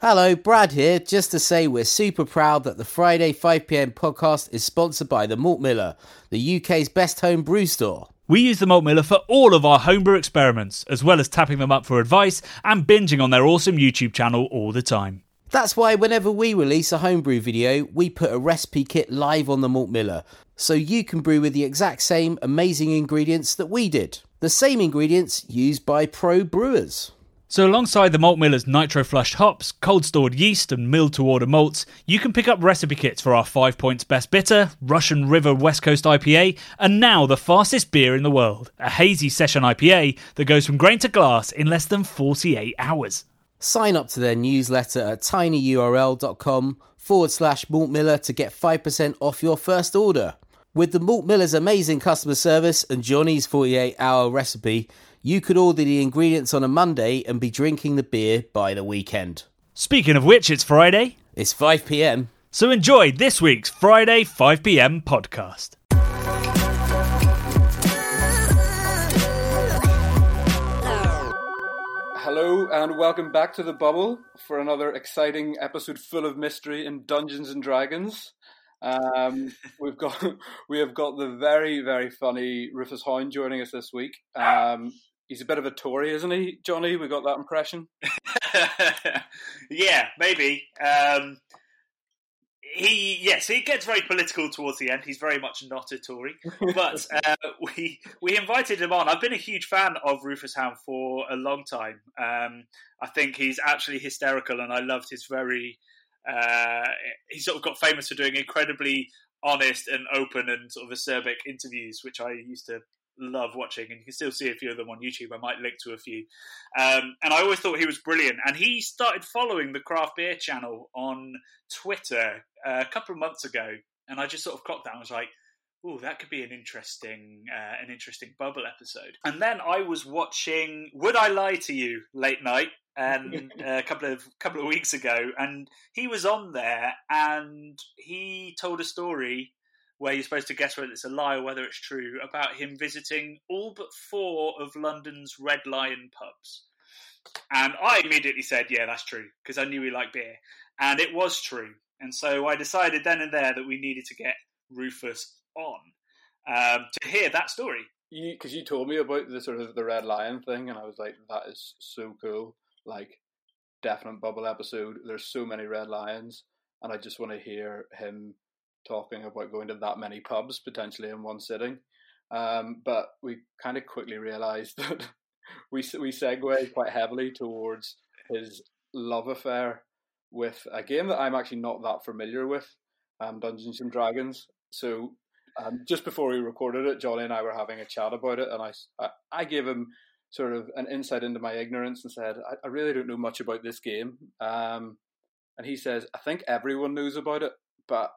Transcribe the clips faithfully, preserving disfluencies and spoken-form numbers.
Hello, Brad here, just to say we're super proud that the Friday five p m podcast is sponsored by the Malt Miller, the U K's best home brew store. We use the Malt Miller for all of our homebrew experiments, as well as tapping them up for advice and binging on their awesome YouTube channel all the time. That's why whenever we release a homebrew video, we put a recipe kit live on the Malt Miller, so you can brew with the exact same amazing ingredients that we did. The same ingredients used by pro brewers. So alongside the Malt Miller's nitro-flushed hops, cold-stored yeast and milled-to-order malts, you can pick up recipe kits for our Five Points Best Bitter, Russian River West Coast I P A, and now the fastest beer in the world, a hazy session I P A that goes from grain to glass in less than forty-eight hours. Sign up to their newsletter at tinyurl.com forward slash Malt Miller to get five percent off your first order. With the Malt Miller's amazing customer service and Johnny's forty-eight hour recipe, you could order the ingredients on a Monday and be drinking the beer by the weekend. Speaking of which, it's Friday. It's five p m. So enjoy this week's Friday five p m podcast. Hello and welcome back to The Bubble for another exciting episode full of mystery in Dungeons and Dragons. Um, we've got we have got the very very funny Rufus Hound joining us this week. Um, he's a bit of a Tory, isn't he, Johnny? We got that impression. Yeah, maybe. Um, he yes, he gets very political towards the end. He's very much not a Tory, but uh, we we invited him on. I've been a huge fan of Rufus Hound for a long time. Um, I think he's actually hysterical, and I loved his very. Uh, he sort of got famous for doing incredibly honest and open and sort of acerbic interviews, which I used to love watching, and you can still see a few of them on YouTube. I might link to a few. Um, and I always thought he was brilliant. And he started following the Craft Beer channel on Twitter uh, a couple of months ago, and I just sort of clocked that and was like, "Oh, that could be an interesting, uh, an interesting Bubble episode." And then I was watching Would I Lie to You late night. And uh, a couple of couple of weeks ago, and he was on there, and he told a story where you're supposed to guess whether it's a lie or whether it's true about him visiting all but four of London's Red Lion pubs. And I immediately said, "Yeah, that's true," because I knew he liked beer, and it was true. And so I decided then and there that we needed to get Rufus on um, to hear that story. Because you, you told me about the sort of the Red Lion thing, and I was like, "That is so cool." Like, definite Bubble episode. There's so many Red Lions, and I just want to hear him talking about going to that many pubs potentially in one sitting. Um, but we kind of quickly realised that we we segue quite heavily towards his love affair with a game that I'm actually not that familiar with, um, Dungeons and Dragons. So um, just before we recorded it, Johnny and I were having a chat about it, and I I, I gave him sort of an insight into my ignorance and said, I, I really don't know much about this game. Um, and he says, I think everyone knows about it, but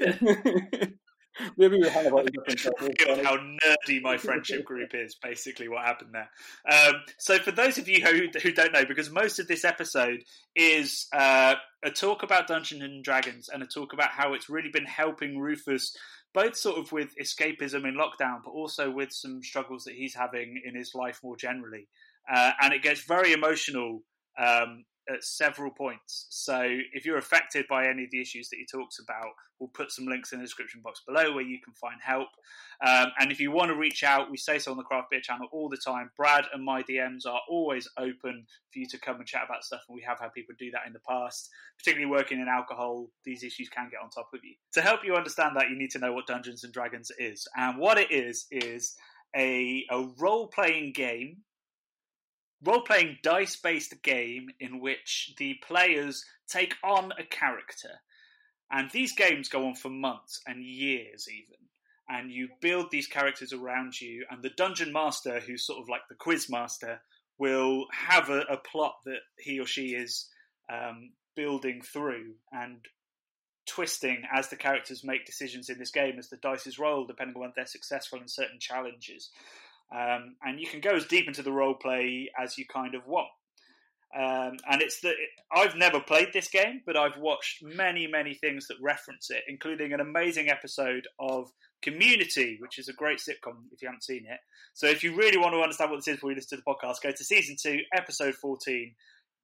maybe we have about different how nerdy my friendship group is, basically what happened there. Um, so for those of you who, who don't know, because most of this episode is uh, a talk about Dungeons and Dragons and a talk about how it's really been helping Rufus both sort of with escapism in lockdown, but also with some struggles that he's having in his life more generally. Uh, and it gets very emotional um, at several points. So if you're affected by any of the issues that he talks about, we'll put some links in the description box below where you can find help. Um, and if you want to reach out, we say so on the Craft Beer channel all the time. Brad and my D Ms are always open for you to come and chat about stuff, and we have had people do that in the past. Particularly working in alcohol, these issues can get on top of you. To help you understand that, you need to know what Dungeons and Dragons is. And what it is, is a, a role-playing game role-playing dice-based game in which the players take on a character. And these games go on for months and years even. And you build these characters around you, and the dungeon master, who's sort of like the quiz master, will have a, a plot that he or she is um, building through and twisting as the characters make decisions in this game, as the dice is rolled, depending on whether they're successful in certain challenges. Um, and you can go as deep into the role play as you kind of want. Um, and it's the I've never played this game, but I've watched many, many things that reference it, including an amazing episode of Community, which is a great sitcom if you haven't seen it. So if you really want to understand what this is before you listen to the podcast, go to season two, episode fourteen.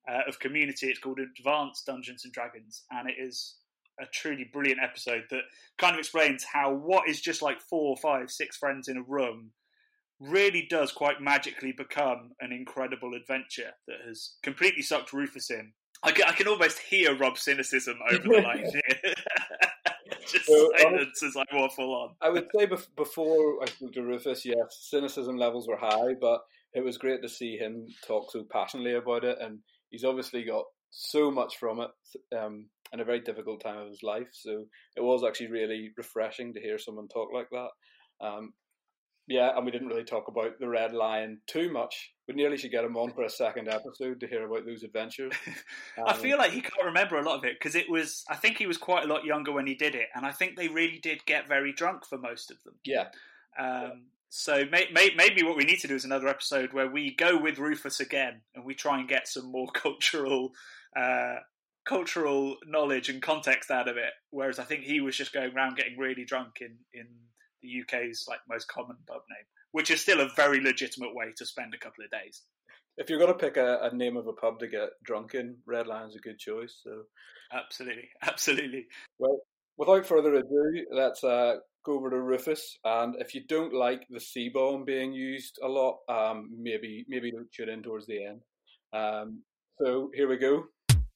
uh, of Community. It's called Advanced Dungeons and Dragons, and it is a truly brilliant episode that kind of explains how what is just like four, five, six friends in a room really does quite magically become an incredible adventure that has completely sucked Rufus in. I can, I can almost hear Rob's cynicism over the line here. Just So, silence as I waffle on. I would say bef- before I spoke to Rufus, yes, cynicism levels were high, but it was great to see him talk so passionately about it, and he's obviously got so much from it um, in a very difficult time of his life. So it was actually really refreshing to hear someone talk like that. Um, yeah, and we didn't really talk about the Red Lion too much. We nearly should get him on for a second episode to hear about those adventures. Um, I feel like he can't remember a lot of it because it was. I think he was quite a lot younger when he did it, and I think they really did get very drunk for most of them. Yeah. Um, yeah. So may, may, maybe what we need to do is another episode where we go with Rufus again and we try and get some more cultural, uh, cultural knowledge and context out of it. Whereas I think he was just going around getting really drunk in, in the U K's like most common pub name, which is still a very legitimate way to spend a couple of days. If you're going to pick a, a name of a pub to get drunk in, Red Lion's a good choice. So, absolutely, absolutely. Well, without further ado, let's uh, go over to Rufus. And if you don't like the C-bomb being used a lot, um, maybe maybe don't tune in towards the end. Um, so here we go.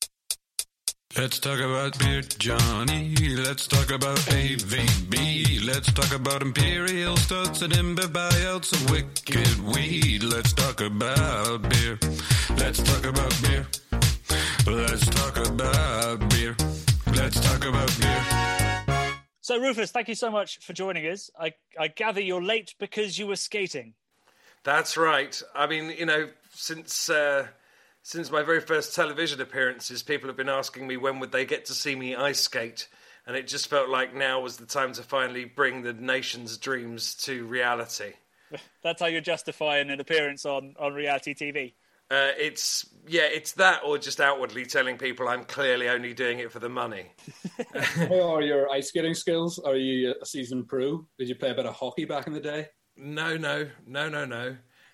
Let's talk about beer, Johnny. Let's talk about A V B. Let's talk about Imperial Stouts and Imber buyouts of wicked weed. Let's talk about beer. Let's talk about beer. Let's talk about beer. Let's talk about beer. So, Rufus, thank you so much for joining us. I, I gather you're late because you were skating. That's right. I mean, you know, since... Uh... Since my very first television appearances, people have been asking me when would they get to see me ice skate, and it just felt like now was the time to finally bring the nation's dreams to reality. That's how you're justifying an appearance on, on reality T V? Uh, it's, yeah, it's that or just outwardly telling people I'm clearly only doing it for the money. How are your ice skating skills? Are you a seasoned pro? Did you play a bit of hockey back in the day? No, no, no, no, no.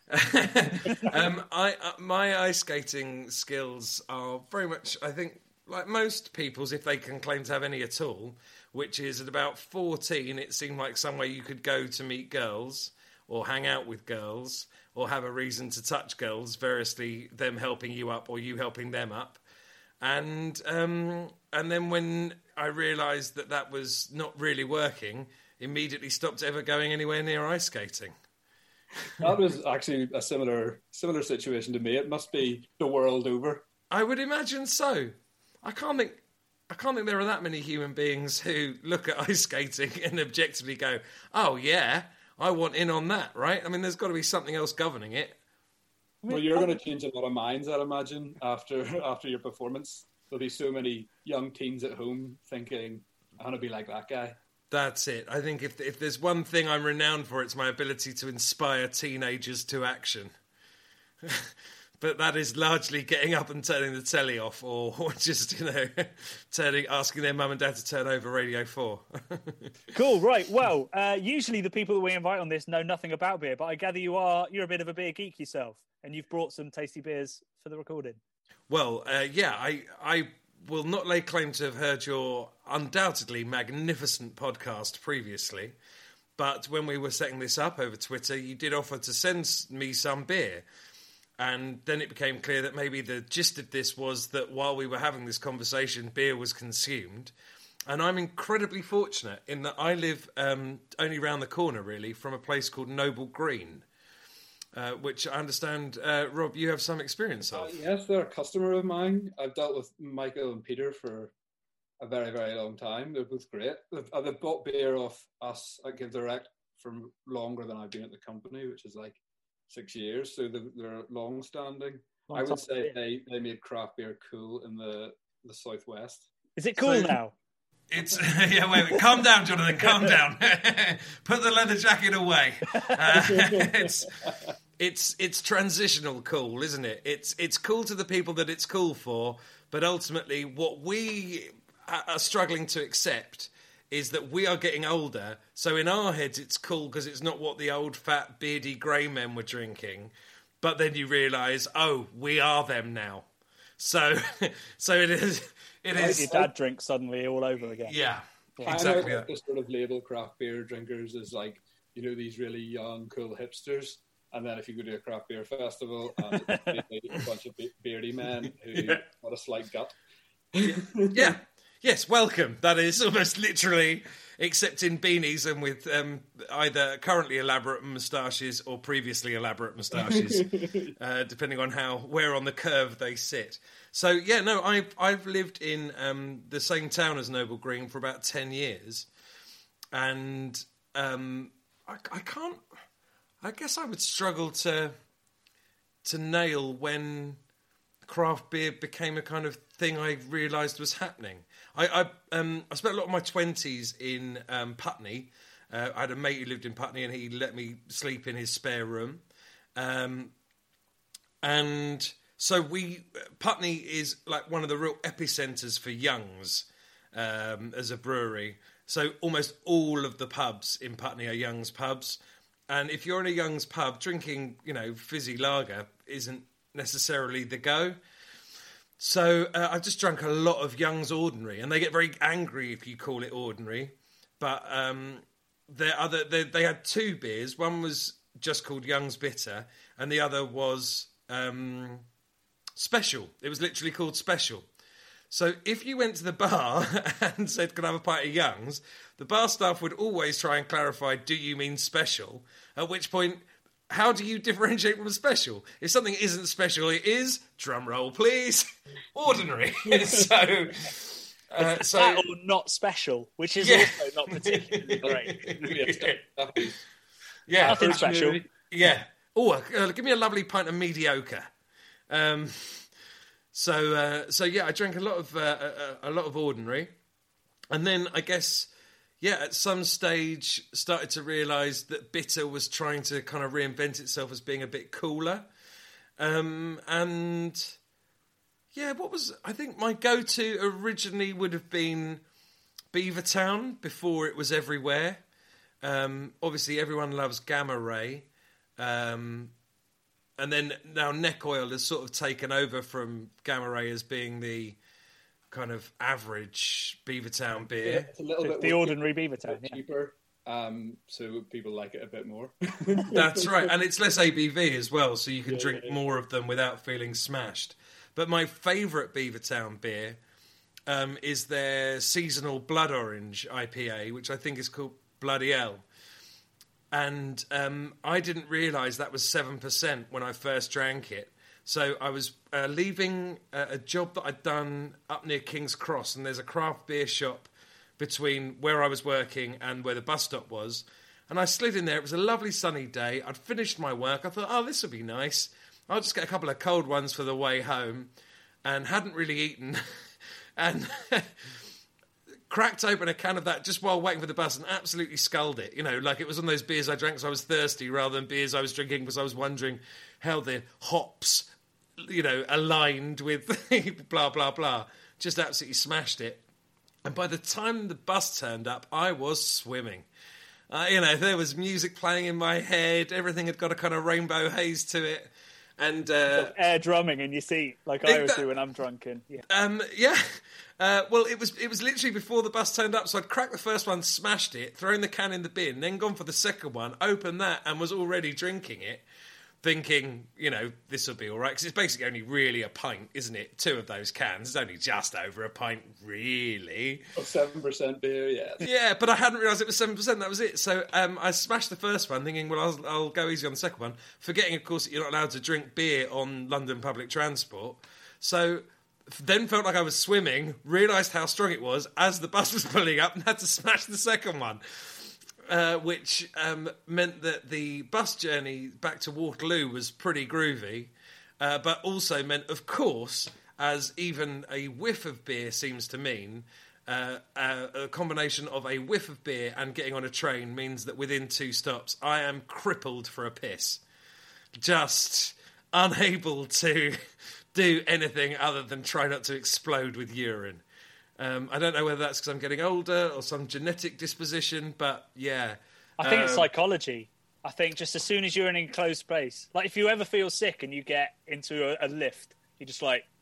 um, I uh, my ice skating skills are very much, I think, like most people's, if they can claim to have any at all, which is at about fourteen, it seemed like somewhere you could go to meet girls or hang out with girls or have a reason to touch girls, variously them helping you up or you helping them up. And um, and then when I realised that that was not really working, immediately stopped ever going anywhere near ice skating. That was actually a similar similar situation to me. It must be the world over. I would imagine so. I can't think I can't think there are that many human beings who look at ice skating and objectively go, oh yeah, I want in on that, right? I mean, there's got to be something else governing it. Well, you're going to change a lot of minds, I'd imagine, after after your performance. There'll be so many young teens at home thinking, I want to be like that guy. That's it. I think if if there's one thing I'm renowned for, it's my ability to inspire teenagers to action. But that is largely getting up and turning the telly off, or, or just, you know, turning, asking their mum and dad to turn over Radio four. Cool, right. Well, uh, usually the people that we invite on this know nothing about beer, but I gather you are you're a bit of a beer geek yourself, and you've brought some tasty beers for the recording. Well, uh, yeah, I I will not lay claim to have heard your undoubtedly magnificent podcast previously, but when we were setting this up over Twitter, you did offer to send me some beer. And then it became clear that maybe the gist of this was that while we were having this conversation, beer was consumed. And I'm incredibly fortunate in that I live um, only round the corner, really, from a place called Noble Green, uh, which I understand, uh, Rob, you have some experience of. Uh, yes, they're a customer of mine. I've dealt with Michael and Peter for a very, very long time. They're both great. They've, uh, they've bought beer off us at Give Direct for longer than I've been at the company, which is like six years. So they're, they're long-standing. Long I would say they, they made craft beer cool in the, the Southwest. Is it cool so, now? It's yeah. Wait, wait, calm down, Jonathan. Calm down. Put the leather jacket away. Uh, it's it's it's transitional cool, isn't it? It's it's cool to the people that it's cool for, but ultimately, what we are struggling to accept is that we are getting older. So in our heads, it's cool because it's not what the old, fat, beardy, grey men were drinking. But then you realise, oh, we are them now. So, so it is. It is. Your dad drinks suddenly all over again. Yeah, Yeah. exactly. I know to sort of label craft beer drinkers as like, you know, these really young, cool hipsters. And then if you go to a craft beer festival, and it's a bunch of be- beardy men who Yeah. got a slight gut. Yeah. Yes, welcome. That is almost literally, except in beanies and with um, either currently elaborate moustaches or previously elaborate moustaches, uh, depending on how where on the curve they sit. So yeah, no, I've I've lived in um, the same town as Noble Green for about ten years, and um, I, I can't. I guess I would struggle to to nail when craft beer became a kind of thing I realised was happening. I I, um, I spent a lot of my twenties in um, Putney. Uh, I had a mate who lived in Putney, and he let me sleep in his spare room. Um, and so we Putney is like one of the real epicentres for Young's um, as a brewery. So almost all of the pubs in Putney are Young's pubs. And if you're in a Young's pub, drinking, you know, fizzy lager isn't necessarily the go. So uh, I've just drunk a lot of Young's Ordinary, and they get very angry if you call it Ordinary. But um, there other they, they had two beers. One was just called Young's Bitter, and the other was um, Special. It was literally called Special. So if you went to the bar and said, "Can I have a pint of Young's?" the bar staff would always try and clarify, "Do you mean special?" At which point, how do you differentiate from a special? If something isn't special, it is, drum roll please, ordinary. so, uh, so that or not special, which is Yeah. also not particularly great. yeah, Nothing special. Yeah. Oh, uh, give me a lovely pint of mediocre. Um, so, uh, so yeah, I drank a lot of uh, a, a lot of ordinary, and then I guess. Yeah, at some stage started to realise that bitter was trying to kind of reinvent itself as being a bit cooler. Um, and yeah, what was, I think my go-to originally would have been Beavertown before it was everywhere. Um, obviously everyone loves Gamma Ray. Um, and then now Neck Oil has sort of taken over from Gamma Ray as being the kind of average Beavertown beer. Yeah, it's a little The, bit the wicked, ordinary a Beavertown. bit Yeah. cheaper, um, so people like it a bit more. That's right, and it's less A B V as well, so you can Yeah, drink yeah. more of them without feeling smashed. But my favourite Beavertown beer um, is their seasonal Blood Orange I P A, which I think is called Bloody Hell. And um, I didn't realise that was seven percent when I first drank it. So I was uh, leaving a, a job that I'd done up near King's Cross, and there's a craft beer shop between where I was working and where the bus stop was. And I slid in there. It was a lovely sunny day. I'd finished my work. I thought, oh, this will be nice. I'll just get a couple of cold ones for the way home. And hadn't really eaten. and cracked open a can of that just while waiting for the bus and absolutely sculled it. You know, like it was one of those beers I drank because I was thirsty rather than beers I was drinking because I was wondering how the hops, you know, aligned with blah, blah, blah. Just absolutely smashed it. And by the time the bus turned up, I was swimming. Uh, you know, there was music playing in my head. Everything had got a kind of rainbow haze to it. And uh, Air drumming in your seat, like I always do when I'm drunken. Yeah. um, yeah. Uh, well, it was it was literally before the bus turned up, so I'd cracked the first one, smashed it, thrown the can in the bin, then gone for the second one, opened that, and was already drinking it, thinking, you know, this will be all right, because it's basically only really a pint, isn't it? Two of those cans. It's only just over a pint, really. Seven percent beer, yeah. Yeah, but I hadn't realised it was seven percent, that was it. So um, I smashed the first one, thinking, well, I'll, I'll go easy on the second one, forgetting, of course, that you're not allowed to drink beer on London public transport. So then felt like I was swimming, realised how strong it was as the bus was pulling up, and had to smash the second one. Uh, which um, meant that the bus journey back to Waterloo was pretty groovy, uh, but also meant, of course, as even a whiff of beer seems to mean, uh, uh, a combination of a whiff of beer and getting on a train means that within two stops I am crippled for a piss. Just unable to do anything other than try not to explode with urine. Um, I don't know whether that's because I'm getting older or some genetic disposition, but yeah. I think it's Um, psychology. I think just as soon as you're in an enclosed space, like if you ever feel sick and you get into a, a lift, you're just like,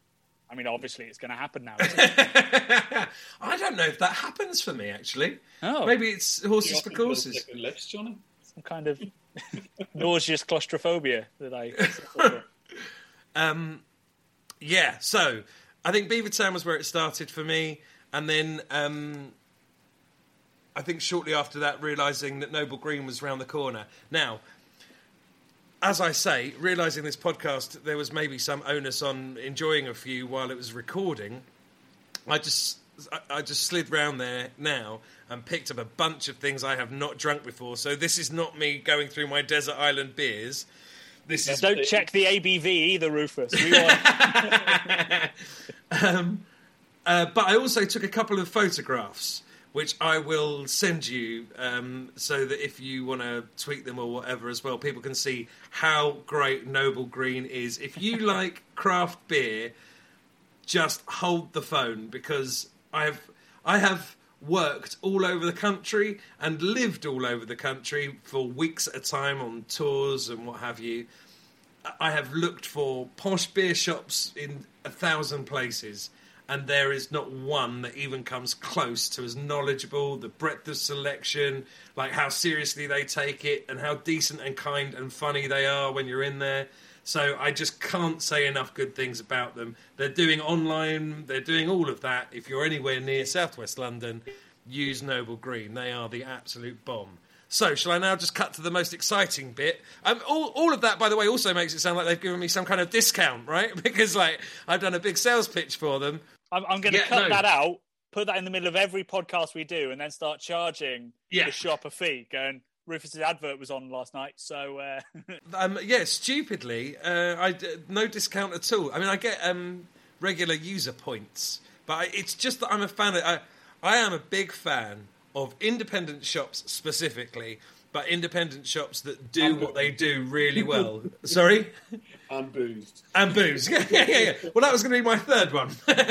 I mean, obviously it's going to happen now. Isn't it? I don't know if that happens for me, actually. Oh. Maybe it's horses You for often feel courses. sick in lips, Johnny. Some kind of nauseous claustrophobia that I... Um, yeah, so I think Beavertown was where it started for me. And then um, I think shortly after that, realising that Noble Green was round the corner. Now, as I say, realising this podcast, there was maybe some onus on enjoying a few while it was recording. I just I, I just slid round there now and picked up a bunch of things I have not drunk before. So this is not me going through my desert island beers. This is Don't check the A B V either, Rufus. We want... um, uh, but I also took a couple of photographs, which I will send you, um, so that if you want to tweet them or whatever as well, people can see how great Noble Green is. If you like craft beer, just hold the phone, because I have I have worked all over the country and lived all over the country for weeks at a time on tours and what have you. I have looked for posh beer shops in a thousand places, and there is not one that even comes close to as knowledgeable, the breadth of selection, like how seriously they take it, and how decent and kind and funny they are when you're in there. So I just can't say enough good things about them. They're doing online, they're doing all of that. If you're anywhere near southwest London, use Noble Green. They are the absolute bomb. So, shall I now just cut to the most exciting bit? Um, all, all of that, by the way, also makes it sound like they've given me some kind of discount, right? Because, like, I've done a big sales pitch for them. I'm, I'm going to Yeah, cut no. that out, put that in the middle of every podcast we do, and then start charging Yeah. the shop a fee, going, Rufus's advert was on last night, so... Uh... Um, yeah, stupidly, uh, I d- no discount at all. I mean, I get um, regular user points, but I, it's just that I'm a fan of... I, I am a big fan of independent shops specifically, but independent shops that do what they do really well. Sorry? And booze. And booze. Yeah, yeah, yeah, yeah. Well, that was going to be my third one.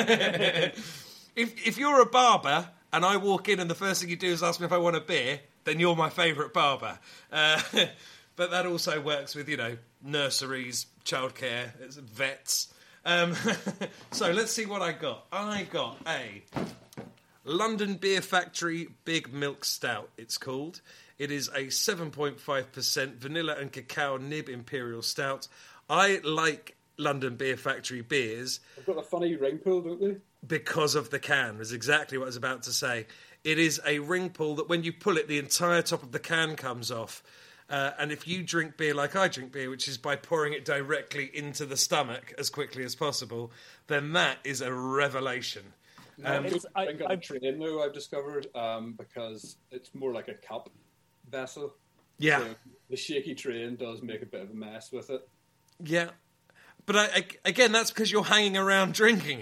if if you're a barber and I walk in and the first thing you do is ask me if I want a beer, then you're my favourite barber. Uh, but that also works with, you know, nurseries, childcare, vets. Um, so let's see what I got. I got a London Beer Factory Big Milk Stout, it's called. It is a seven point five percent vanilla and cacao nib imperial stout. I like London Beer Factory beers. They've got a funny ring pull, don't they? Because of the can, is exactly what I was about to say. It is a ring pull that when you pull it, the entire top of the can comes off. Uh, and if you drink beer like I drink beer, which is by pouring it directly into the stomach as quickly as possible, then that is a revelation. Um, It's, I- I think I- on train though, I've discovered, um, because it's more like a cup vessel. yeah, So the shaky train does make a bit of a mess with it. yeah. But I, I, again, that's because you're hanging around drinking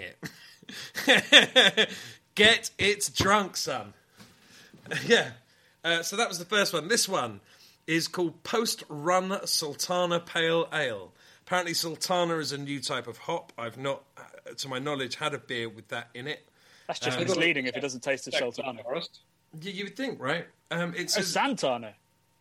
it. Get it drunk, son. Yeah. Uh, so that was the first one. This one is called Post Run Sultana Pale Ale. Apparently Sultana is a new type of hop. I've not, uh, to my knowledge, had a beer with that in it. That's just Um, misleading if it doesn't taste of Sultana. Forest. You, you would think, right? Um, it's Oh, a- Santana.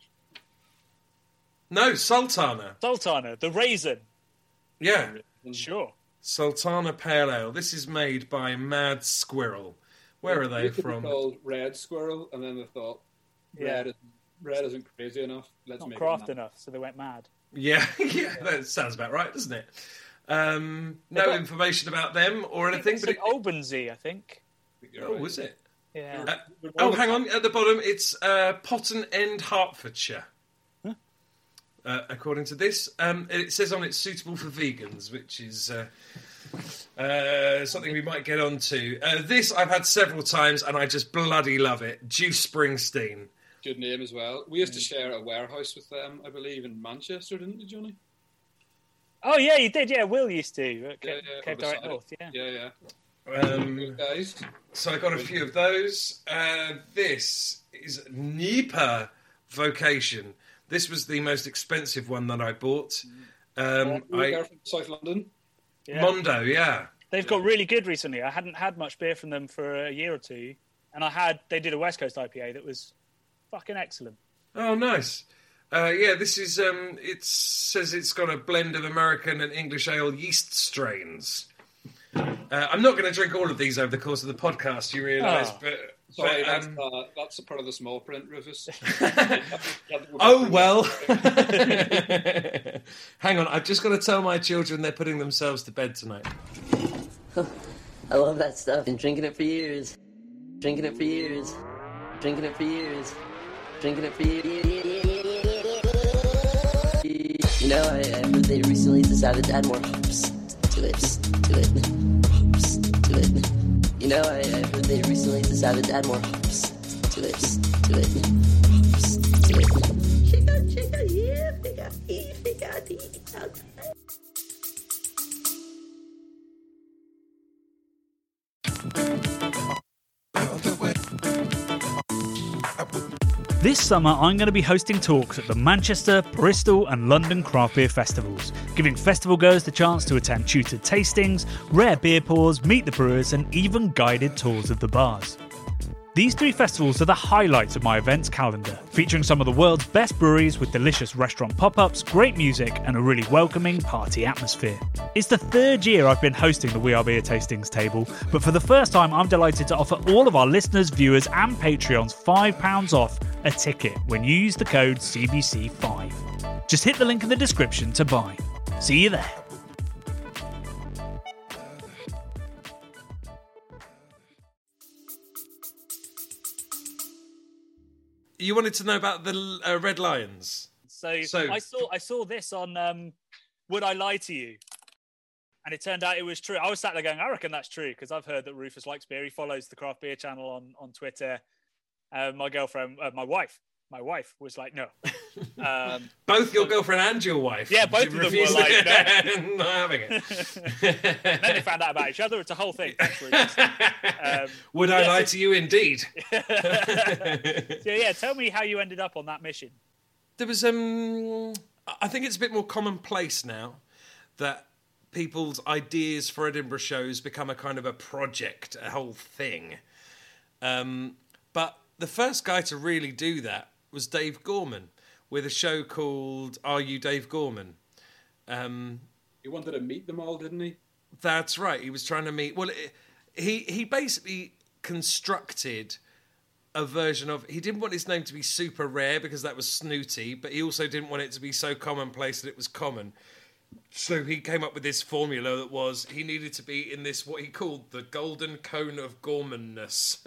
no, Sultana. Sultana, the raisin. Yeah. Sure. Sultana Pale Ale. This is made by Mad Squirrel. Where are they It could be from? called Red Squirrel, and then they thought red, Yeah. is, red isn't crazy enough. Let's Not make craft it enough, so they went mad. Yeah, yeah, that sounds about right, doesn't it? Um, no information about them or anything, It's but an it, Albany, I think. You're oh, right. was it? Yeah. Uh, oh, hang on, at the bottom, it's uh, Potton End, Hertfordshire. Uh, according to this, um, it says on it's suitable for vegans, which is uh, uh, something we might get onto. Uh, this I've had several times, and I just bloody love it. Juice Springsteen. Good name as well. We used to share a warehouse with them, I believe, in Manchester, didn't we, Johnny? Oh, yeah, you did. Yeah, Will used to. At Yeah, Cape, yeah, Cape on the Direct side. North, yeah. Yeah, yeah. Um, Good guys. So I got a few of those. Uh, this is Nipa Vocation. This was the most expensive one that I bought. Um, Oh, I, they're from South London. Yeah. Mondo, yeah. They've got really good recently. I hadn't had much beer from them for a year or two. And I had, they did a West Coast I P A that was fucking excellent. Oh, nice. Uh, yeah, this is. Um, it says it's got a blend of American and English ale yeast strains. Uh, I'm not going to drink all of these over the course of the podcast, you realise, Oh. but... Sorry, but, that's, um, uh, that's a part of the small print, Rufus. Oh, well. Hang on, I've just got to tell my children they're putting themselves to bed tonight. I love that stuff. Been drinking it for years. Drinking it for years. Drinking it for years. Drinking it for years. You know, I, I heard they recently decided to add more hops to it. To it. Hops to it. You know, I, I heard they recently decided to add more hops to it. To it. Hops to it. Chica, chica, yeah, chica, chica, chica. This summer, I'm going to be hosting talks at the Manchester, Bristol and London craft beer festivals, giving festival goers the chance to attend tutored tastings, rare beer pours, meet the brewers and even guided tours of the bars. These three festivals are the highlights of my events calendar, featuring some of the world's best breweries with delicious restaurant pop-ups, great music and a really welcoming party atmosphere. It's the third year I've been hosting the We Are Beer Tastings table, but for the first time I'm delighted to offer all of our listeners, viewers and Patreons five pounds off a ticket when you use the code C B C five. Just hit the link in the description to buy. See you there. You wanted to know about the uh, Red Lions? So, So- I saw I saw this on um, Would I Lie to You? And it turned out it was true. I was sat there going, I reckon that's true, because I've heard that Rufus likes beer. He follows the craft beer channel on, on Twitter. Uh, my girlfriend, uh, my wife, my wife was like, no. Um, Both your girlfriend and your wife. Yeah, both She of them were refused- like, no. not having it. and then they found out about each other. It's a whole thing. Thanks, Rufus. Um, Would I yeah, lie so- to you? Indeed. so yeah, tell me how you ended up on that mission. There was, um, I think it's a bit more commonplace now that people's ideas for Edinburgh shows become a kind of a project, a whole thing. Um, but the first guy to really do that was Dave Gorman with a show called Are You Dave Gorman? Um, He wanted to meet them all, didn't he? That's right. He was trying to meet. Well, it, he he basically constructed a version of. He didn't want his name to be super rare because that was snooty, but he also didn't want it to be so commonplace that it was common. So he came up with this formula that was he needed to be in this what he called the golden cone of Gormanness.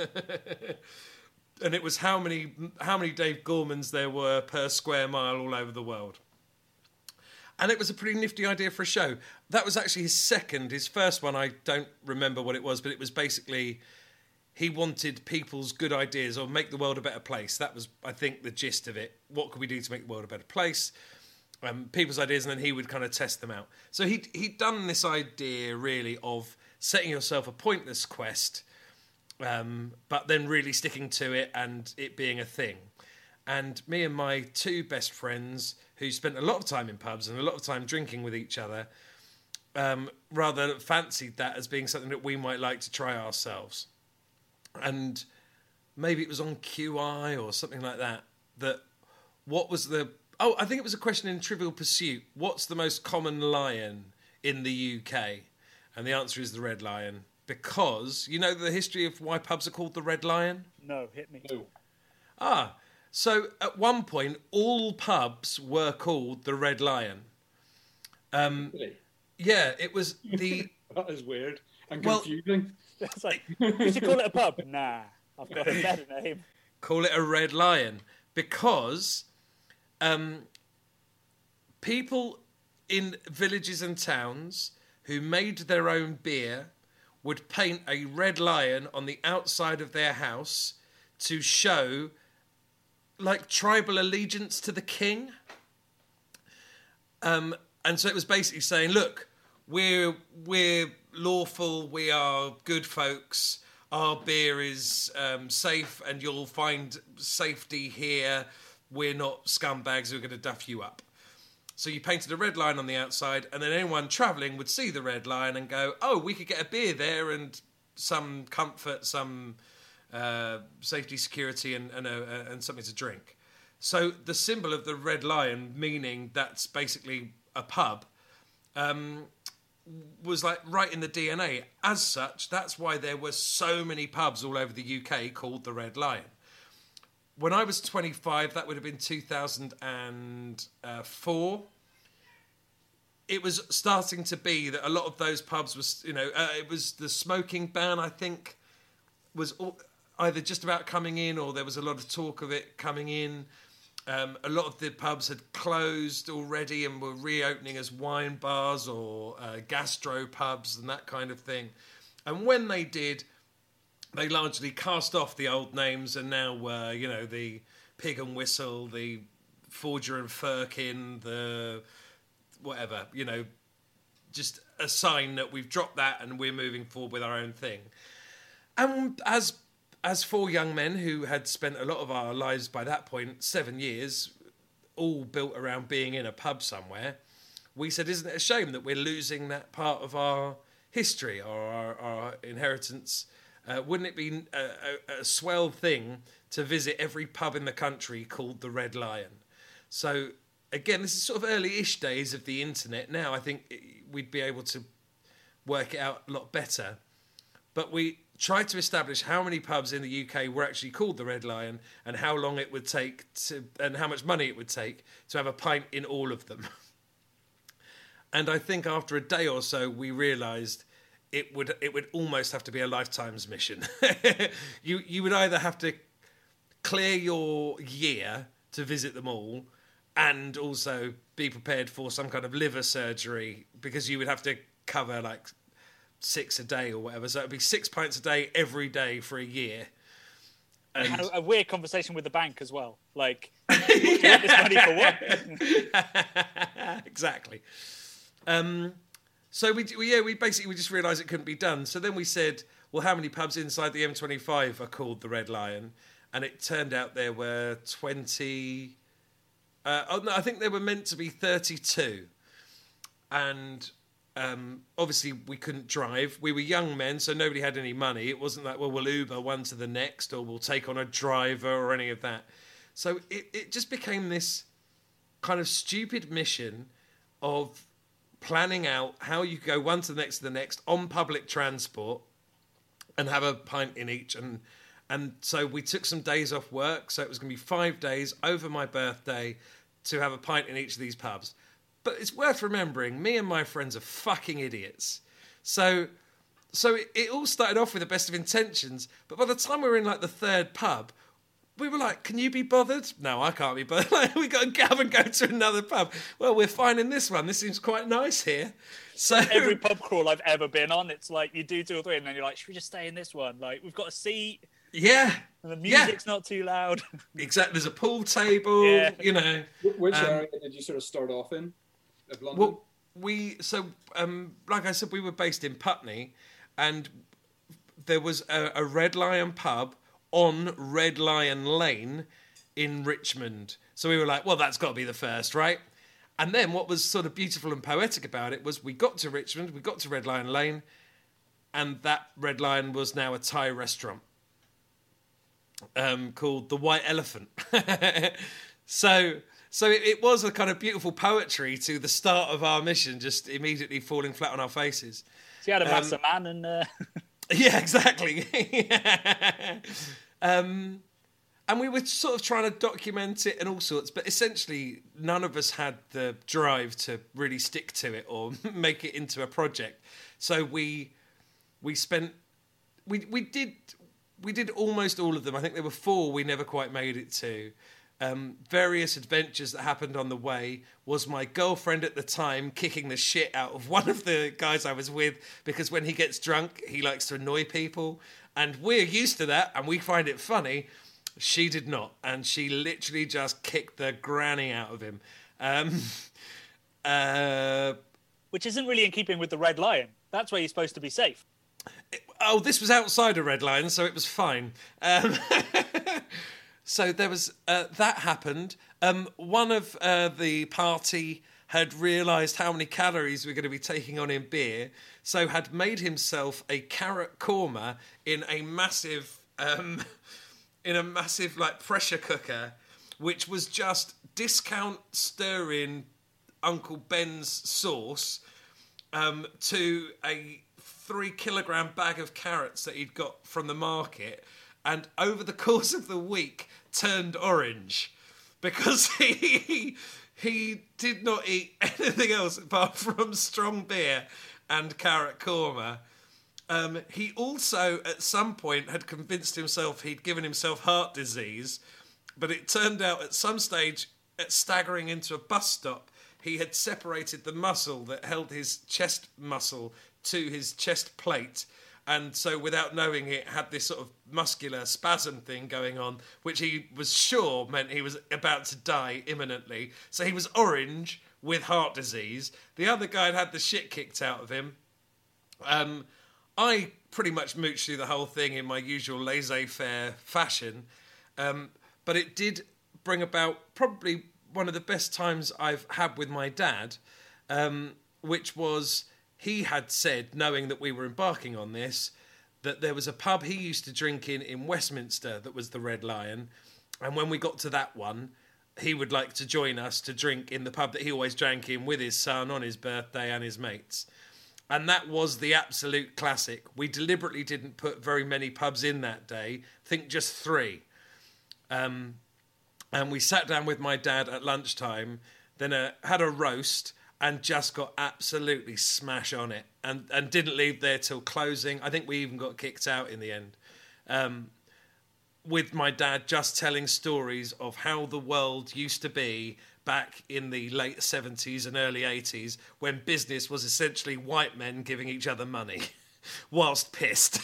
And it was how many how many Dave Gormans there were per square mile all over the world. And it was a pretty nifty idea for a show. That was actually his second. His first one, I don't remember what it was, but it was basically he wanted people's good ideas or make the world a better place. That was, I think, the gist of it. What could we do to make the world a better place? Um, people's ideas, and then he would kind of test them out. So he'd, he'd done this idea, really, of setting yourself a pointless quest, um, but then really sticking to it and it being a thing. And me and my two best friends, who spent a lot of time in pubs and a lot of time drinking with each other, um, rather fancied that as being something that we might like to try ourselves. And maybe it was on Q I or something like that, that what was the... Oh, I think it was a question in Trivial Pursuit. What's the most common lion in the U K? And the answer is the Red Lion. Because, you know the history of why pubs are called the Red Lion? No, hit me. No. Ah, so at one point, all pubs were called the Red Lion. Um, Really? yeah, it was the... That is weird and Well- confusing. It's like, we should call it a pub. Nah, I've got a better name. call it a Red Lion. Because um, people in villages and towns who made their own beer would paint a red lion on the outside of their house to show like tribal allegiance to the king. Um, and so it was basically saying, look, we're we're lawful, we are good folks, our beer is um, safe and you'll find safety here, we're not scumbags who are going to duff you up. So you painted a red line on the outside, and then anyone travelling would see the red line and go, oh, we could get a beer there and some comfort, some uh, safety, security, and and, uh, and something to drink. So the symbol of the red lion, meaning that's basically a pub, um, was like right in the D N A. As such, that's why there were so many pubs all over the U K called the Red Lion. When I was twenty-five, that would have been two thousand four. It was starting to be that a lot of those pubs was, you know, uh, it was the smoking ban, I think, was all, either just about coming in, or there was a lot of talk of it coming in. Um, a lot of the pubs had closed already and were reopening as wine bars or uh, gastro pubs and that kind of thing. And when they did, they largely cast off the old names and now were, you know, the Pig and Whistle, the Forger and Firkin, the whatever, you know, just a sign that we've dropped that and we're moving forward with our own thing. And as as four young men who had spent a lot of our lives by that point, seven years, all built around being in a pub somewhere, we said, isn't it a shame that we're losing that part of our history or our, our inheritance? Uh, wouldn't it be a, a, a swell thing to visit every pub in the country called the Red Lion? So, again, this is sort of early-ish days of the internet. Now I think we'd be able to work it out a lot better. But we tried to establish how many pubs in the U K were actually called the Red Lion and how long it would take to, and how much money it would take to have a pint in all of them. And I think after a day or so, we realised it would it would almost have to be a lifetime's mission. you you would either have to clear your year to visit them all, and also be prepared for some kind of liver surgery, because you would have to cover like six a day or whatever. So it'd be six pints a day every day for a year. And had a, a weird conversation with the bank as well. Like, you want this money for what? Exactly. Um, so we, we yeah we basically we just realised it couldn't be done. So then we said, well, how many pubs inside the M twenty-five are called the Red Lion? And it turned out there were twenty. Uh, oh no, I think there were meant to be thirty-two, and um, obviously we couldn't drive. We were young men, so nobody had any money. It wasn't like, well, we'll Uber one to the next, or we'll take on a driver or any of that. So it, it just became this kind of stupid mission of planning out how you go one to the next to the next on public transport and have a pint in each. And and so we took some days off work, so it was going to be five days over my birthday to have a pint in each of these pubs. But it's worth remembering, me and my friends are fucking idiots. So so it, it all started off with the best of intentions, but by the time we were in like the third pub, we were like, can you be bothered? No, I can't be bothered. Like, we got to get up and go to another pub. Well, we're fine in this one. This seems quite nice here. So every pub crawl I've ever been on, it's like you do two or three, and then you're like, should we just stay in this one? Like, we've got a seat. Yeah. And the music's yeah. not too loud. Exactly. There's a pool table, yeah. you know. Which um, area did you sort of start off in of London? Well, we, so, um, like I said, we were based in Putney, and there was a, a Red Lion pub on Red Lion Lane in Richmond. So we were like, well, that's got to be the first, right? And then what was sort of beautiful and poetic about it was we got to Richmond, we got to Red Lion Lane, and that Red Lion was now a Thai restaurant um, called The White Elephant. so so it, it was a kind of beautiful poetry to the start of our mission, just immediately falling flat on our faces. So you had a Um, massive man and... Uh... Yeah, exactly. um, and we were sort of trying to document it and all sorts, but essentially none of us had the drive to really stick to it or make it into a project. So we we spent we we did we did almost all of them. I think there were four we never quite made it to. Um, various adventures that happened on the way was my girlfriend at the time kicking the shit out of one of the guys I was with, because when he gets drunk, he likes to annoy people. And we're used to that, and we find it funny. She did not. And she literally just kicked the granny out of him. Um, uh, Which isn't really in keeping with the Red Lion. That's where you're supposed to be safe. It, oh, this was outside a Red Lion, so it was fine. Um So there was uh, that happened. Um, one of uh, the party had realised how many calories we were going to be taking on in beer, so had made himself a carrot korma in a massive, um, in a massive like pressure cooker, which was just discount stir-in Uncle Ben's sauce um, to a three kilogram bag of carrots that he'd got from the market, and over the course of the week turned orange because he he did not eat anything else apart from strong beer and carrot korma. Um, he also, at some point, had convinced himself he'd given himself heart disease, but it turned out at some stage, at staggering into a bus stop, he had separated the muscle that held his chest muscle to his chest plate, and so without knowing it had this sort of muscular spasm thing going on, which he was sure meant he was about to die imminently. So he was orange with heart disease. The other guy had had the shit kicked out of him. Um, I pretty much mooched through the whole thing in my usual laissez-faire fashion, um, but it did bring about probably one of the best times I've had with my dad, um, which was he had said, knowing that we were embarking on this, that there was a pub he used to drink in in Westminster that was the Red Lion, and when we got to that one, he would like to join us to drink in the pub that he always drank in with his son on his birthday and his mates. And that was the absolute classic. We deliberately didn't put very many pubs in that day. I think just three. Um, and we sat down with my dad at lunchtime, then uh, had a roast, and just got absolutely smash on it. And, and didn't leave there till closing. I think we even got kicked out in the end. Um, with my dad just telling stories of how the world used to be back in the late seventies and early eighties, when business was essentially white men giving each other money whilst pissed.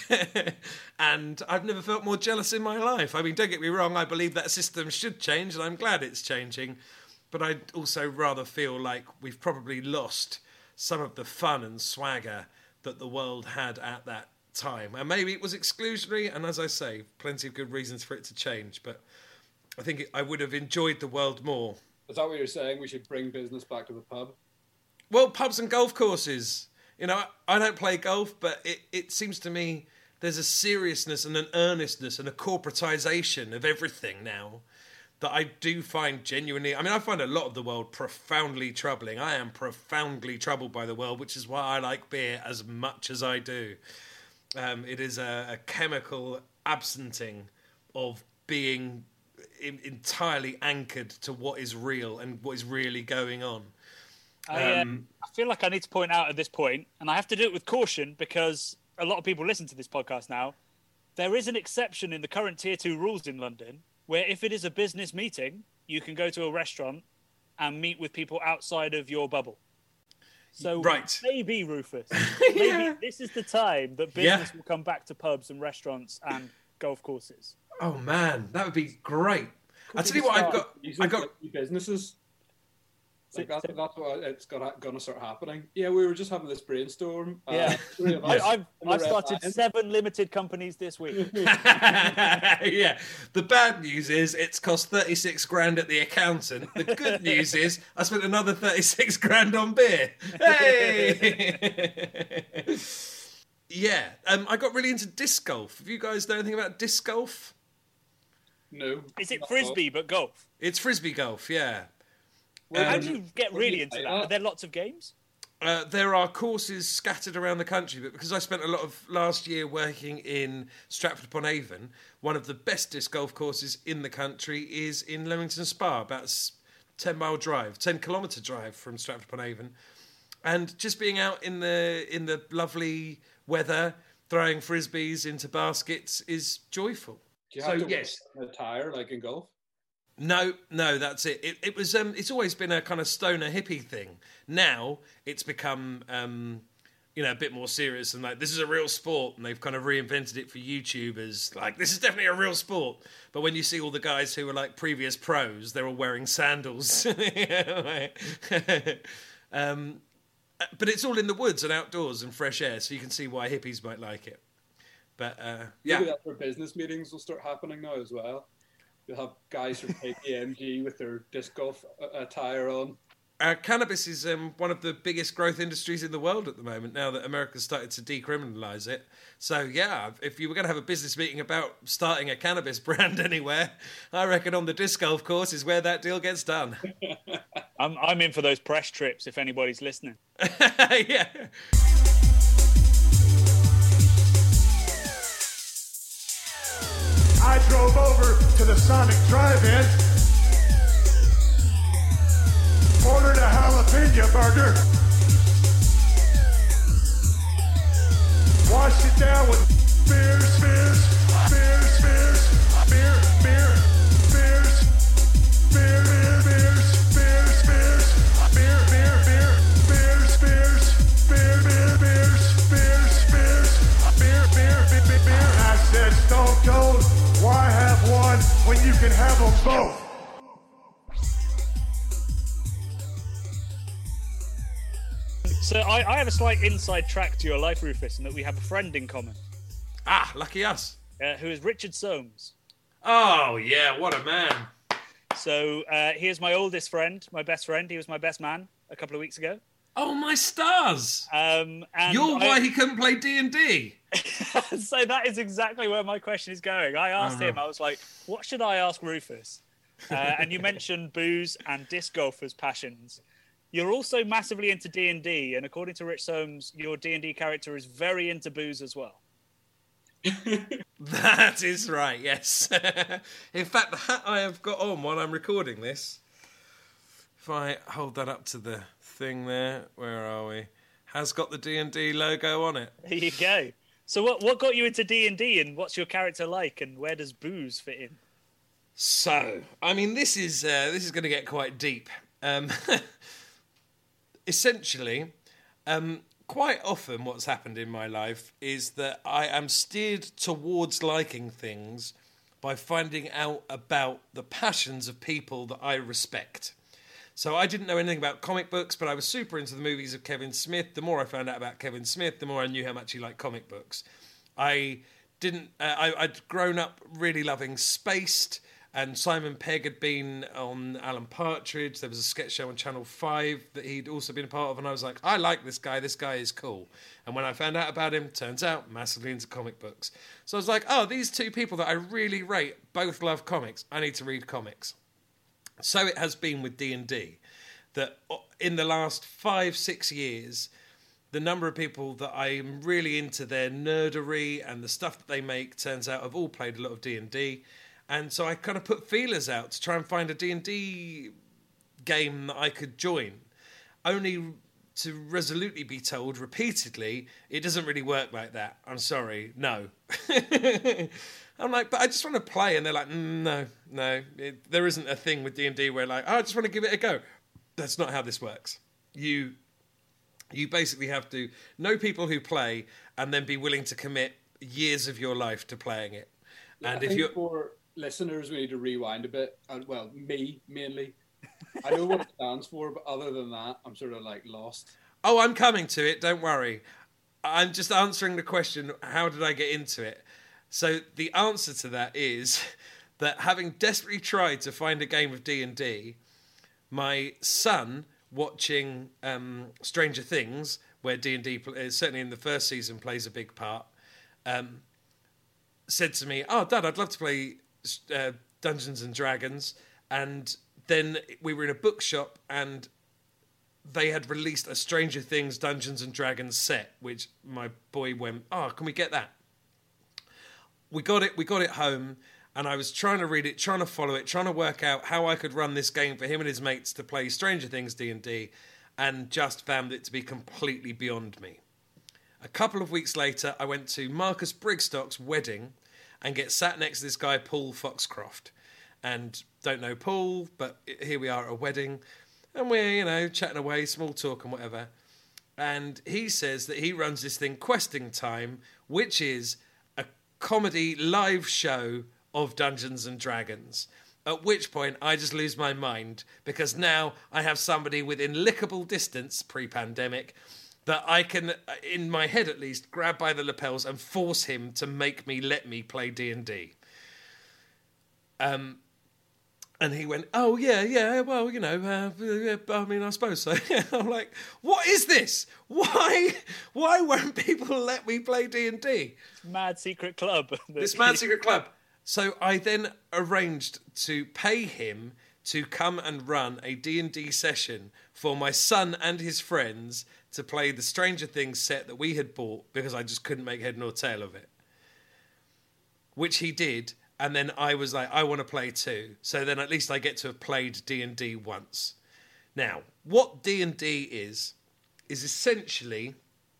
And I've never felt more jealous in my life. I mean, don't get me wrong, I believe that system should change, and I'm glad it's changing. But I also rather feel like we've probably lost some of the fun and swagger that the world had at that time. And maybe it was exclusionary, and as I say, plenty of good reasons for it to change. But I think it, I would have enjoyed the world more. Is that what you're saying? We should bring business back to the pub? Well, pubs and golf courses. You know, I don't play golf, but it, it seems to me there's a seriousness and an earnestness and a corporatization of everything now that I do find genuinely... I mean, I find a lot of the world profoundly troubling. I am profoundly troubled by the world, which is why I like beer as much as I do. Um, it is a, a chemical absenting of being in, entirely anchored to what is real and what is really going on. I, uh, Um, I feel like I need to point out at this point, and I have to do it with caution because a lot of people listen to this podcast now, there is an exception in the current Tier two rules in London where if it is a business meeting, you can go to a restaurant and meet with people outside of your bubble. So right. maybe, Rufus, maybe Yeah. this is the time that business Yeah. will come back to pubs and restaurants and golf courses. Oh, man, that would be great. I'll tell you what, I've got... I got businesses. Like So- that's, that's what it's gonna gonna start happening. Yeah, we were just having this brainstorm. uh, Yeah. three of I, us I've, in the I've Red started Lion. seven limited companies this week. yeah. The bad news is it's cost thirty-six grand at the accountant. The good news is I spent another thirty-six grand on beer. Hey! Yeah. Um, I got really into disc golf. Have you guys know anything about disc golf? No. Is it not frisbee but golf? It's frisbee golf, yeah. Well, how Um, do you get where do really you into play that? that? Are there lots of games? Uh, there are courses scattered around the country, but because I spent a lot of last year working in Stratford-upon-Avon, one of the best disc golf courses in the country is in Leamington Spa, about a ten mile drive, ten kilometre drive from Stratford-upon-Avon. And just being out in the in the lovely weather, throwing frisbees into baskets is joyful. Do you have So, to yes. wear a tire like in golf? No, no, that's it. It, it was. Um, it's always been a kind of stoner hippie thing. Now it's become, um, you know, a bit more serious and like this is a real sport, and they've kind of reinvented it for YouTubers. Like this is definitely a real sport. But when you see all the guys who are like previous pros, they're all wearing sandals. um, but it's all in the woods and outdoors and fresh air, so you can see why hippies might like it. But uh, yeah. Maybe that's where business meetings will start happening now as well. You'll have guys from K P M G with their disc golf uh, attire on. Uh, cannabis is um, one of the biggest growth industries in the world at the moment, now that America's started to decriminalise it. So, yeah, if you were going to have a business meeting about starting a cannabis brand anywhere, I reckon on the disc golf course is where that deal gets done. I'm I'm in for those press trips if anybody's listening. Yeah. I drove over to the Sonic Drive-In, ordered a jalapeno burger, washed it down with beers, beers, beers, beers, beer, beer, beers, beer, beer, beers, beers, beers, beer, beer, beer, beers, beers, beer, beer, beers, beers, beers, beer, beer, beer, beer, beer. I said, Stone Cold, why have one when you can have them both? So I, I have a slight inside track to your life, Rufus, in that we have a friend in common, Ah, lucky us. uh, who is Richard Soames. Oh, yeah, what a man. So uh, he is my oldest friend, my best friend. He was my best man a couple of weeks ago. Oh, my stars. Um, and You're I- why he couldn't play D and D. So that is exactly where my question is going. I asked Oh, no. him, I was like, what should I ask Rufus? Uh, and you mentioned booze and disc golf as passions. You're also massively into D and D, and according to Rich Soames, your D and D character is very into booze as well. That is right, yes. In fact, the hat I have got on while I'm recording this, if I hold that up to the thing there, where are we? Has got the D and D logo on it. There you go. So what what got you into D and D, and what's your character like, and where does booze fit in? So, I mean, this is uh, this is going to get quite deep. Um, essentially, um, quite often what's happened in my life is that I am steered towards liking things by finding out about the passions of people that I respect. So I didn't know anything about comic books, but I was super into the movies of Kevin Smith. The more I found out about Kevin Smith, the more I knew how much he liked comic books. I didn't. Uh, I, I'd grown up really loving Spaced, and Simon Pegg had been on Alan Partridge. There was a sketch show on Channel five that he'd also been a part of, and I was like, I like this guy. This guy is cool. And when I found out about him, turns out massively into comic books. So I was like, oh, these two people that I really rate both love comics. I need to read comics. So it has been with D and D, that in the last five, six years, the number of people that I'm really into their nerdery and the stuff that they make, turns out, have all played a lot of D and D. And so I kind of put feelers out to try and find a D and D game that I could join, only to resolutely be told repeatedly, it doesn't really work like that. I'm sorry, no. I'm like, but I just want to play. And they're like, mm, no, no. It, there isn't a thing with D and D where like, oh, I just want to give it a go. That's not how this works. You you basically have to know people who play and then be willing to commit years of your life to playing it. Yeah, and I if think you for listeners, we need to rewind a bit. Uh, well, me, mainly. I know what it stands for, but other than that, I'm sort of like lost. Oh, I'm coming to it. Don't worry. I'm just answering the question, how did I get into it? So the answer to that is that having desperately tried to find a game of D and D, my son, watching um, Stranger Things, where D and D, certainly in the first season, plays a big part, um, said to me, oh, Dad, I'd love to play uh, Dungeons and Dragons. And then we were in a bookshop and they had released a Stranger Things Dungeons and Dragons set, which my boy went, oh, can we get that? We got it, we got it home, and I was trying to read it, trying to follow it, trying to work out how I could run this game for him and his mates to play Stranger Things D and D, and just found it to be completely beyond me. A couple of weeks later, I went to Marcus Brigstock's wedding and get sat next to this guy, Paul Foxcroft. And don't know Paul, but here we are at a wedding, and we're, you know, chatting away, small talk and whatever. And he says that he runs this thing, Questing Time, which is a comedy live show of Dungeons and Dragons. At which point I just lose my mind, because now I have somebody within lickable distance, pre-pandemic, that I can, in my head at least, grab by the lapels and force him to make me, let me play D and D. Um, and he went, oh, yeah, yeah, well, you know, uh, I mean, I suppose so. I'm like, what is this? Why why won't people let me play D and D? Mad secret club. This mad secret club. So I then arranged to pay him to come and run a D and D session for my son and his friends to play the Stranger Things set that we had bought because I just couldn't make head nor tail of it. Which he did, and then I was like, I want to play too. So then at least I get to have played D and D once. Now, what D and D is, is essentially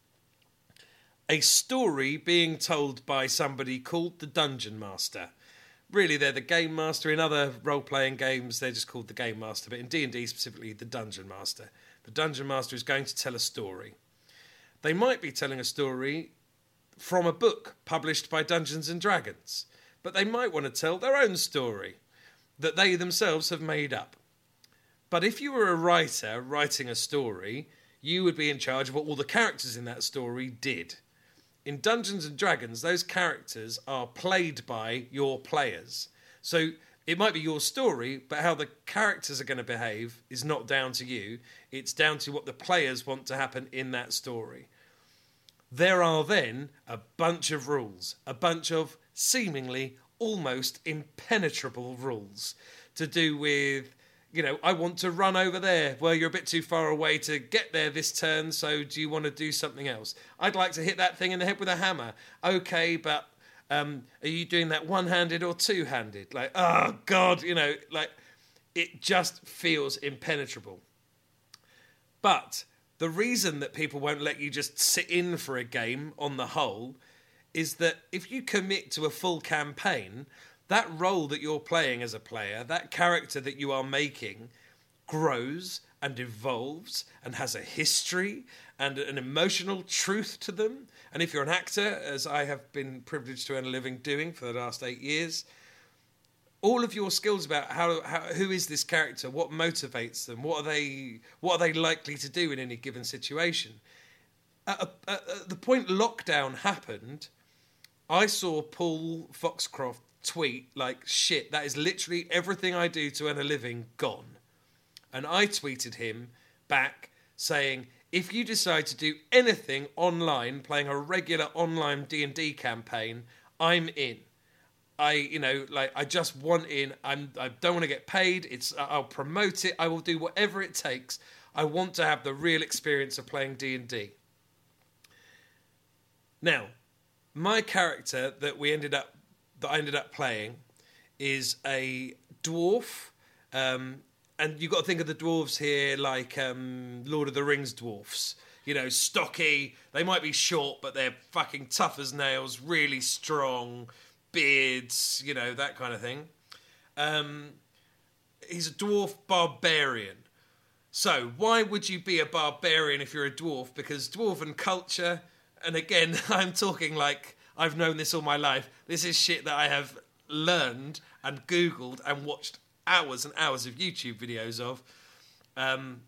a story being told by somebody called the Dungeon Master. Really, they're the Game Master. In other role-playing games, they're just called the Game Master. But in D and D, specifically, the Dungeon Master. The Dungeon Master is going to tell a story. They might be telling a story from a book published by Dungeons and Dragons. But they might want to tell their own story that they themselves have made up. But if you were a writer writing a story, you would be in charge of what all the characters in that story did. In Dungeons and Dragons, those characters are played by your players. So it might be your story, but how the characters are going to behave is not down to you. It's down to what the players want to happen in that story. There are then a bunch of rules, a bunch of seemingly almost impenetrable rules to do with, you know, I want to run over there. Well, you're a bit too far away to get there this turn, so do you want to do something else? I'd like to hit that thing in the head with a hammer. Okay, but um, are you doing that one-handed or two-handed? Like, oh, God, you know, like, it just feels impenetrable. But the reason that people won't let you just sit in for a game on the whole is that if you commit to a full campaign, that role that you're playing as a player, that character that you are making, grows and evolves and has a history and an emotional truth to them. And if you're an actor, as I have been privileged to earn a living doing for the last eight years, all of your skills about how, how who is this character, what motivates them, what are they what are they likely to do in any given situation. At, at, at the point lockdown happened, I saw Paul Foxcroft tweet like, shit, that is literally everything I do to earn a living gone. And I tweeted him back saying, if you decide to do anything online, playing a regular online D and D campaign, I'm in. I, you know, like, I just want in. I'm, I don't want to get paid. It's, I'll promote it. I will do whatever it takes. I want to have the real experience of playing D and D. Now, my character that we ended up that I ended up playing is a dwarf, um, and you've got to think of the dwarves here like um, Lord of the Rings dwarfs. You know, stocky. They might be short, but they're fucking tough as nails, really strong, beards, you know, that kind of thing. Um, he's a dwarf barbarian. So, why would you be a barbarian if you're a dwarf? Because dwarven culture, and again, I'm talking like I've known this all my life. This is shit that I have learned and Googled and watched hours and hours of YouTube videos of um,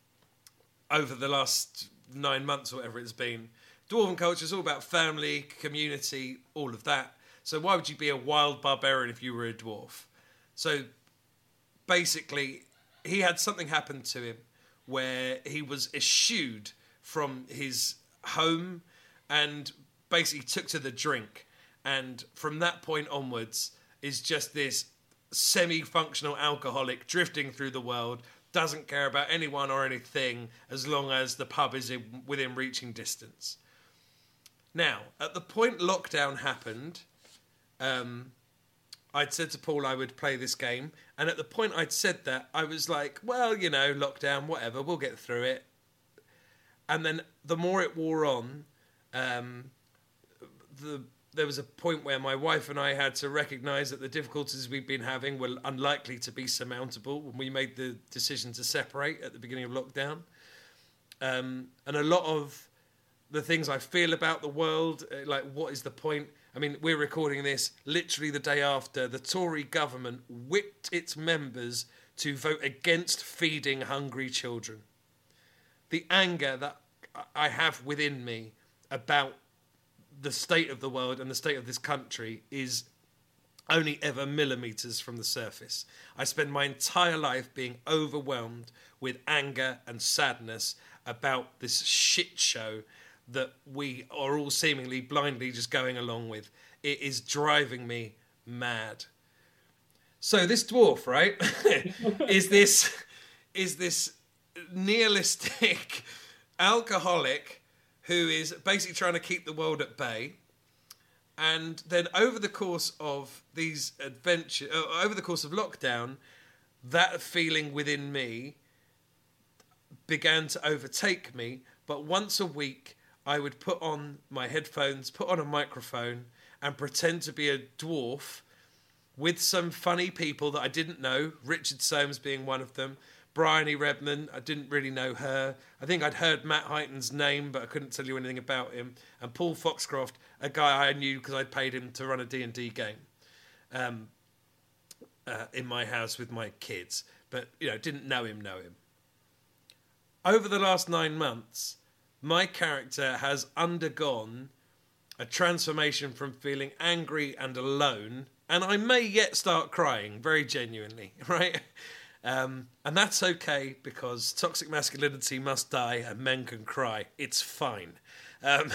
over the last nine months or whatever it's been. Dwarven culture is all about family, community, all of that. So why would you be a wild barbarian if you were a dwarf? So basically, he had something happen to him where he was eschewed from his home and basically took to the drink, and from that point onwards is just this semi-functional alcoholic drifting through the world, doesn't care about anyone or anything as long as the pub is in, within reaching distance. Now, at the point lockdown happened, um, I'd said to Paul I would play this game, and at the point I'd said that, I was like, well, you know, lockdown, whatever, we'll get through it. And then the more it wore on, um, the there was a point where my wife and I had to recognise that the difficulties we'd been having were unlikely to be surmountable when we made the decision to separate at the beginning of lockdown. Um, and a lot of the things I feel about the world, like what is the point? I mean, we're recording this literally the day after the Tory government whipped its members to vote against feeding hungry children. The anger that I have within me about the state of the world and the state of this country is only ever millimetres from the surface. I spend my entire life being overwhelmed with anger and sadness about this shit show that we are all seemingly blindly just going along with. It is driving me mad. So this dwarf, right, is this is this nihilistic alcoholic who is basically trying to keep the world at bay. And then over the course of these adventure, uh, over the course of lockdown, that feeling within me began to overtake me. But once a week, I would put on my headphones, put on a microphone, and pretend to be a dwarf with some funny people that I didn't know, Richard Soames being one of them, Bryony Redman, I didn't really know her. I think I'd heard Matt Heighton's name, but I couldn't tell you anything about him. And Paul Foxcroft, a guy I knew because I'd paid him to run a D and D game um, uh, in my house with my kids. But, you know, didn't know him, know him. Over the last nine months, my character has undergone a transformation from feeling angry and alone, and I may yet start crying, very genuinely, right? Um, and that's okay, because toxic masculinity must die and men can cry. It's fine. Um,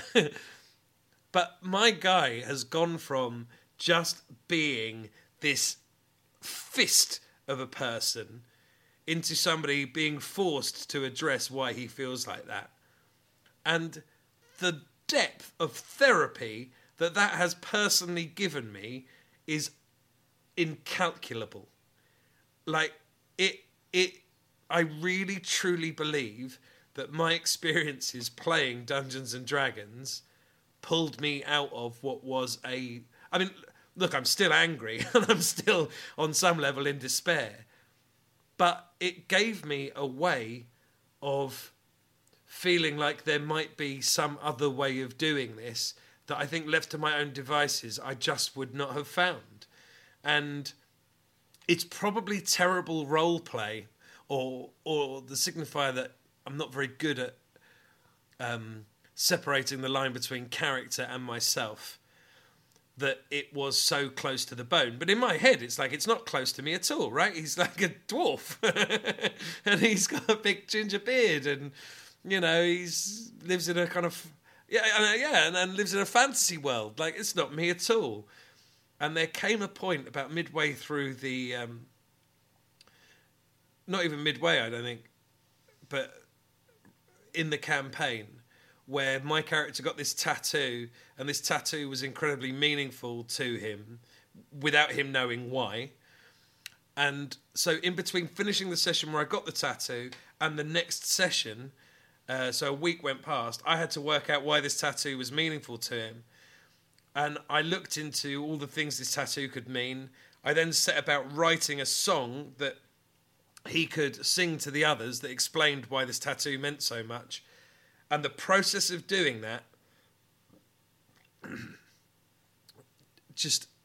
but my guy has gone from just being this fist of a person into somebody being forced to address why he feels like that. And the depth of therapy that that has personally given me is incalculable. Like, it, it, I really truly believe that my experiences playing Dungeons and Dragons pulled me out of what was a... I mean, look, I'm still angry and I'm still on some level in despair. But it gave me a way of feeling like there might be some other way of doing this that I think, left to my own devices, I just would not have found. And it's probably terrible role play, or or the signifier that I'm not very good at um, separating the line between character and myself, that it was so close to the bone. But in my head, it's like, it's not close to me at all, right? He's like a dwarf. And he's got a big ginger beard, and, you know, he's lives in a kind of... Yeah, and, yeah, and, and lives in a fantasy world. Like, it's not me at all. And there came a point about midway through the... Um, not even midway, I don't think, but in the campaign, where my character got this tattoo, and this tattoo was incredibly meaningful to him without him knowing why. And so in between finishing the session where I got the tattoo and the next session, uh, so a week went past, I had to work out why this tattoo was meaningful to him. And I looked into all the things this tattoo could mean. I then set about writing a song that he could sing to the others that explained why this tattoo meant so much. And the process of doing that just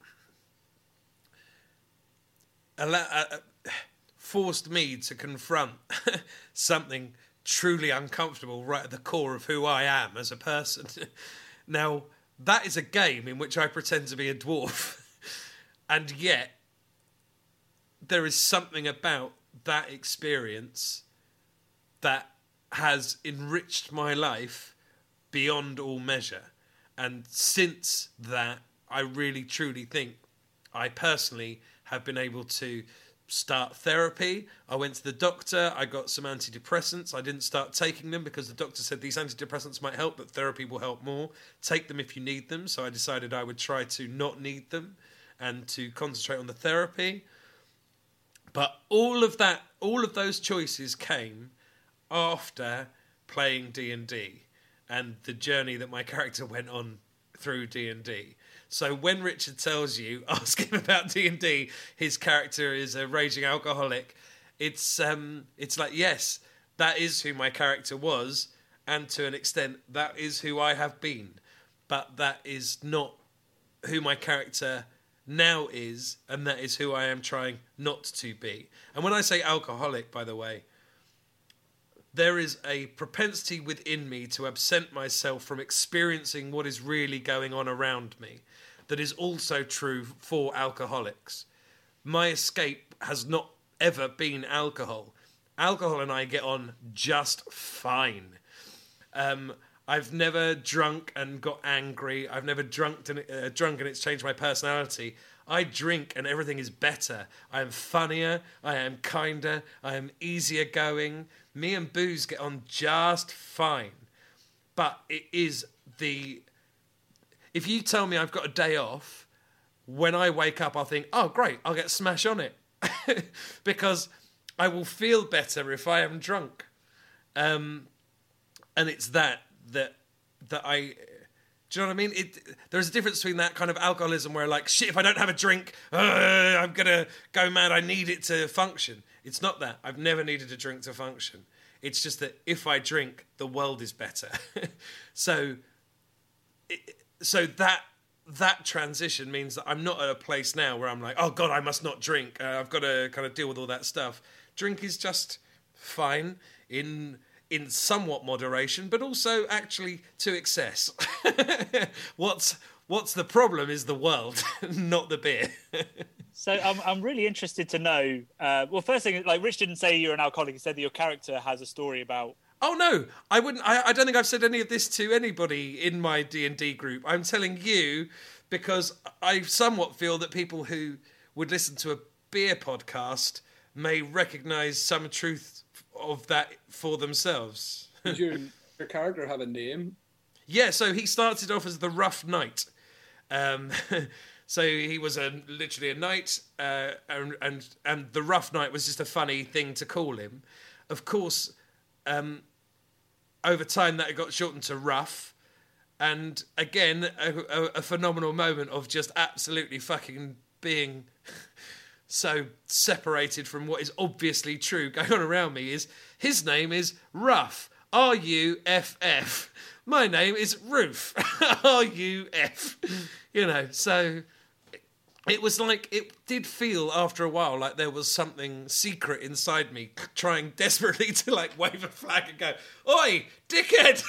allow, uh, forced me to confront something truly uncomfortable right at the core of who I am as a person. Now, that is a game in which I pretend to be a dwarf. And yet, there is something about that experience that has enriched my life beyond all measure. And since that, I really truly think I personally have been able to start therapy. I went to the doctor, I got some antidepressants. I didn't start taking them because the doctor said these antidepressants might help, but therapy will help more. Take them if you need them. So I decided I would try to not need them and to concentrate on the therapy. But all of that, all of those choices came after playing D and D and the journey that my character went on through D and D. So when Richard tells you, ask him about D and D, his character is a raging alcoholic, it's um, it's like, yes, that is who my character was, and to an extent, that is who I have been. But that is not who my character now is, and that is who I am trying not to be. And when I say alcoholic, by the way, there is a propensity within me to absent myself from experiencing what is really going on around me. That is also true for alcoholics. My escape has not ever been alcohol. Alcohol and I get on just fine. Um, I've never drunk and got angry. I've never drunk and, uh, drunk and it's changed my personality. I drink and everything is better. I am funnier. I am kinder. I am easier going. Me and booze get on just fine. But it is the... If you tell me I've got a day off, when I wake up, I'll think, oh, great, I'll get smash on it. Because I will feel better if I am drunk. Um, and it's that, that, that I... Do you know what I mean? It, there's a difference between that kind of alcoholism where, like, shit, if I don't have a drink, uh, I'm going to go mad. I need it to function. It's not that. I've never needed a drink to function. It's just that if I drink, the world is better. so, it, so that that transition means that I'm not at a place now where I'm like, oh, God, I must not drink. Uh, I've got to kind of deal with all that stuff. Drink is just fine in... in somewhat moderation, but also actually to excess. what's what's the problem is the world, not the beer. So I'm I'm really interested to know. Uh, well, first thing, like Rich didn't say you're an alcoholic. He said that your character has a story about. Oh no, I wouldn't. I, I don't think I've said any of this to anybody in my D and D group. I'm telling you because I somewhat feel that people who would listen to a beer podcast may recognise some truth of that for themselves. Did your, your character have a name? Yeah, so he started off as the Rough Knight. Um, so he was a literally a knight, uh, and, and and the Rough Knight was just a funny thing to call him. Of course, um, over time that got shortened to Rough, and again a, a, a phenomenal moment of just absolutely fucking being so separated from what is obviously true going on around me. Is his name is Ruff, R U F F. My name is Roof, R U F. You know, so it was like, it did feel after a while like there was something secret inside me trying desperately to like wave a flag and go, oi, dickhead.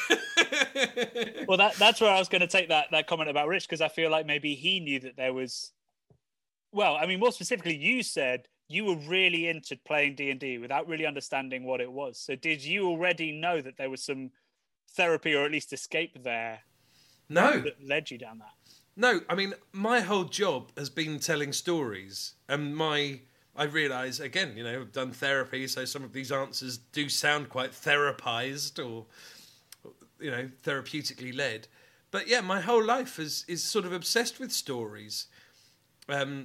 Well, that that's where I was going to take that, that comment about Rich, because I feel like maybe he knew that there was... Well, I mean, more specifically, you said you were really into playing D and D without really understanding what it was. So did you already know that there was some therapy or at least escape there? No. That led you down that? No, I mean, my whole job has been telling stories. And my, I realise, again, you know, I've done therapy, so some of these answers do sound quite therapized or, you know, therapeutically led. But yeah, my whole life is, is sort of obsessed with stories. Um,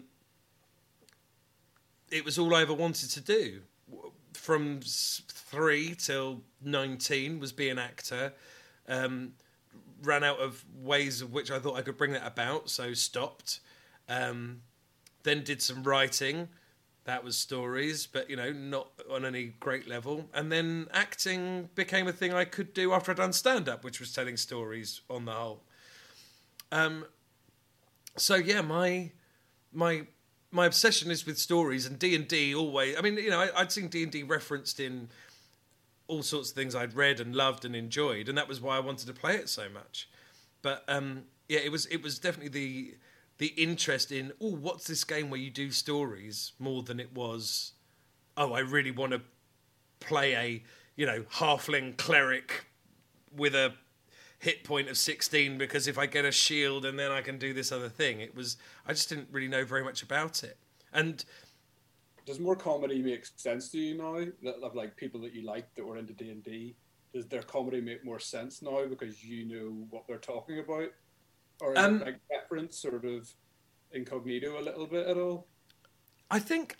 it was all I ever wanted to do. From three till nineteen was be an actor. Um, ran out of ways of which I thought I could bring that about, so stopped. Um, then did some writing. That was stories, but, you know, not on any great level. And then acting became a thing I could do after I'd done stand-up, which was telling stories on the whole. Um, so, yeah, my... My my obsession is with stories, and D and D always... I mean, you know, I, I'd seen D and D referenced in all sorts of things I'd read and loved and enjoyed, and that was why I wanted to play it so much. But, um, yeah, it was it was definitely the the interest in, oh, what's this game where you do stories, more than it was, oh, I really want to play a, you know, halfling cleric with a hit point of sixteen because if I get a shield and then I can do this other thing. It was, I just didn't really know very much about it. And does more comedy make sense to you now? That of like people that you like that were into D and D, does their comedy make more sense now because you know what they're talking about, or is um, it like reference sort of incognito a little bit at all? I think,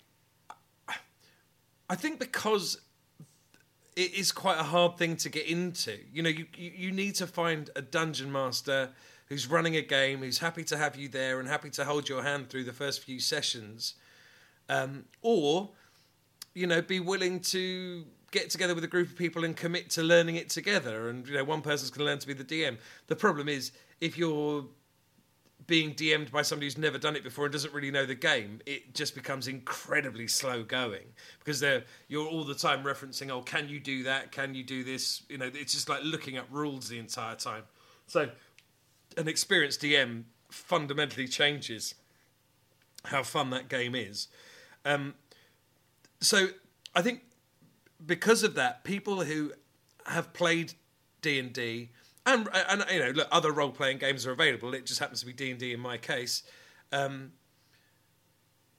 I think because it is quite a hard thing to get into. You know, you, you, you need to find a dungeon master who's running a game, who's happy to have you there and happy to hold your hand through the first few sessions. Um, or, you know, be willing to get together with a group of people and commit to learning it together. And, you know, one person's going to learn to be the D M. The problem is, if you're being D M'd by somebody who's never done it before and doesn't really know the game, it just becomes incredibly slow going because they're you're all the time referencing, oh, can you do that? Can you do this? You know, it's just like looking up rules the entire time. So an experienced D M fundamentally changes how fun that game is. Um, so I think because of that, people who have played D and D And, and you know, look, other role-playing games are available. It just happens to be D and D in my case. Um,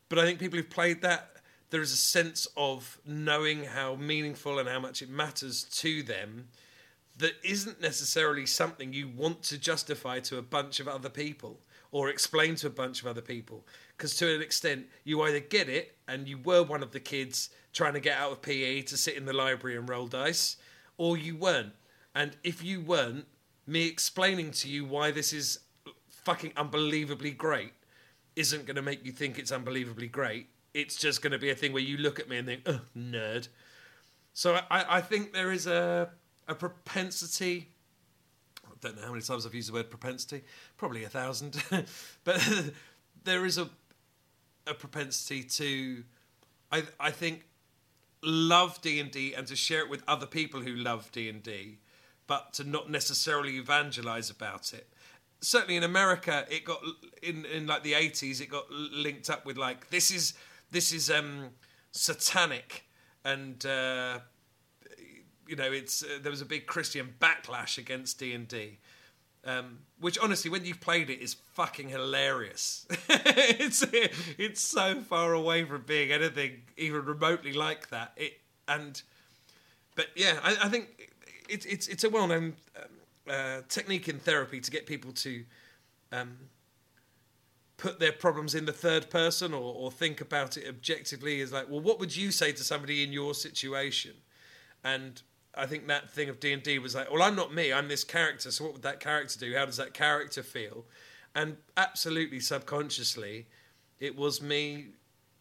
but I think people who've played that, there is a sense of knowing how meaningful and how much it matters to them that isn't necessarily something you want to justify to a bunch of other people or explain to a bunch of other people. Because to an extent, you either get it and you were one of the kids trying to get out of P E to sit in the library and roll dice, or you weren't. And if you weren't, me explaining to you why this is fucking unbelievably great isn't going to make you think it's unbelievably great. It's just going to be a thing where you look at me and think, oh, nerd. So I, I think there is a a propensity. I don't know how many times I've used the word propensity. Probably a thousand. But there is a a propensity to, I I think, love D and D and to share it with other people who love D and D, but to not necessarily evangelize about it. Certainly in America, it got in in like the eighties. It got linked up with like this is this is um, satanic, and uh, you know it's uh, there was a big Christian backlash against D and D, um, which honestly, when you've played it, is fucking hilarious. it's it's so far away from being anything even remotely like that. It and but yeah, I, I think it's it's it's a well-known Um, Uh, technique in therapy to get people to um, put their problems in the third person or, or think about it objectively is like, well, what would you say to somebody in your situation? And I think that thing of D and D was like, well, I'm not me, I'm this character, so what would that character do? How does that character feel? And absolutely subconsciously, it was me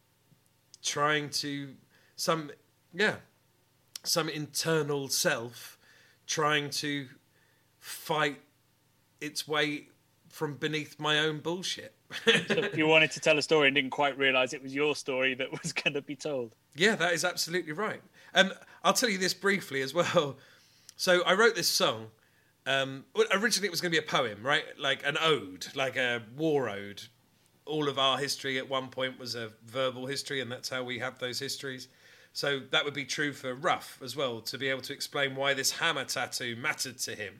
trying to, some, yeah, some internal self trying to fight its way from beneath my own bullshit. So you wanted to tell a story and didn't quite realise it was your story that was going to be told. Yeah, that is absolutely right. Um, I'll tell you this briefly as well. So I wrote this song. Um, well, originally it was going to be a poem, right? Like an ode, like a war ode. All of our history at one point was a verbal history, and that's how we have those histories. So that would be true for Ruff as well, to be able to explain why this hammer tattoo mattered to him.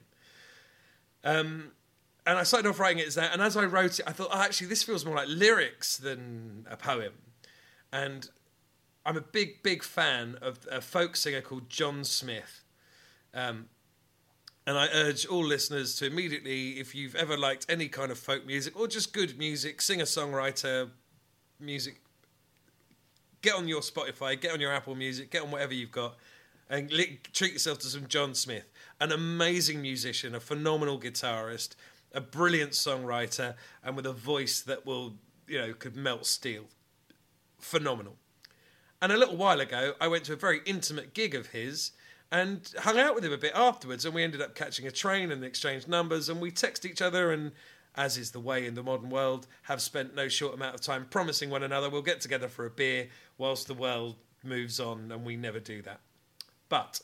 Um, and I started off writing it as that, and as I wrote it, I thought, oh, actually, this feels more like lyrics than a poem. And I'm a big, big fan of a folk singer called John Smith. Um, and I urge all listeners to immediately, if you've ever liked any kind of folk music or just good music, singer-songwriter music, get on your Spotify, get on your Apple Music, get on whatever you've got, and li- treat yourself to some John Smith. An amazing musician, a phenomenal guitarist, a brilliant songwriter, and with a voice that will, you know, could melt steel. Phenomenal. And a little while ago, I went to a very intimate gig of his and hung out with him a bit afterwards, and we ended up catching a train and exchanged numbers, and we text each other and, as is the way in the modern world, have spent no short amount of time promising one another we'll get together for a beer whilst the world moves on, and we never do that. But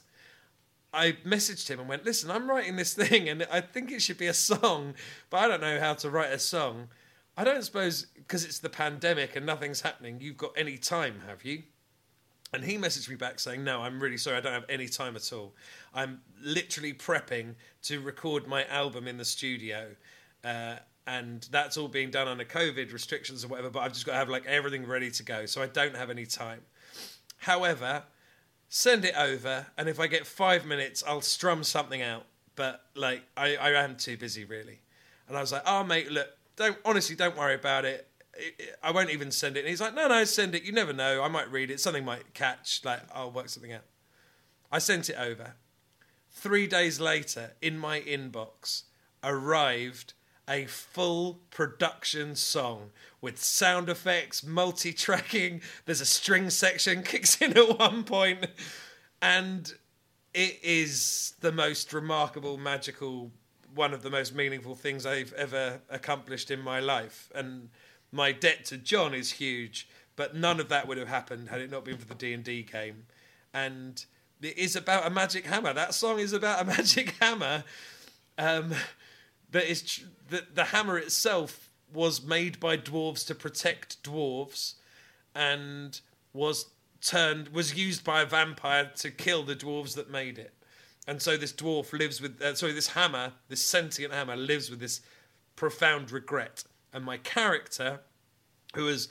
I messaged him and went, listen, I'm writing this thing and I think it should be a song, but I don't know how to write a song. I don't suppose, because it's the pandemic and nothing's happening, you've got any time, have you? And he messaged me back saying, no, I'm really sorry, I don't have any time at all. I'm literally prepping to record my album in the studio. Uh, and that's all being done under COVID restrictions or whatever, but I've just got to have like everything ready to go. So I don't have any time. However, send it over, and if I get five minutes, I'll strum something out. But, like, I, I am too busy, really. And I was like, oh, mate, look, don't honestly, don't worry about it. It, it. I won't even send it. And he's like, no, no, send it. You never know. I might read it. Something might catch. Like, I'll work something out. I sent it over. Three days later, in my inbox, arrived a full production song with sound effects, multi-tracking. There's a string section kicks in at one point, and it is the most remarkable, magical, one of the most meaningful things I've ever accomplished in my life. And my debt to John is huge, but none of that would have happened had it not been for the D and D game. And it is about a magic hammer. That song is about a magic hammer. Um, that is tr- the, the hammer itself was made by dwarves to protect dwarves, and was turned was used by a vampire to kill the dwarves that made it. And so this dwarf lives with uh, sorry this hammer, this sentient hammer, lives with this profound regret. And my character, who has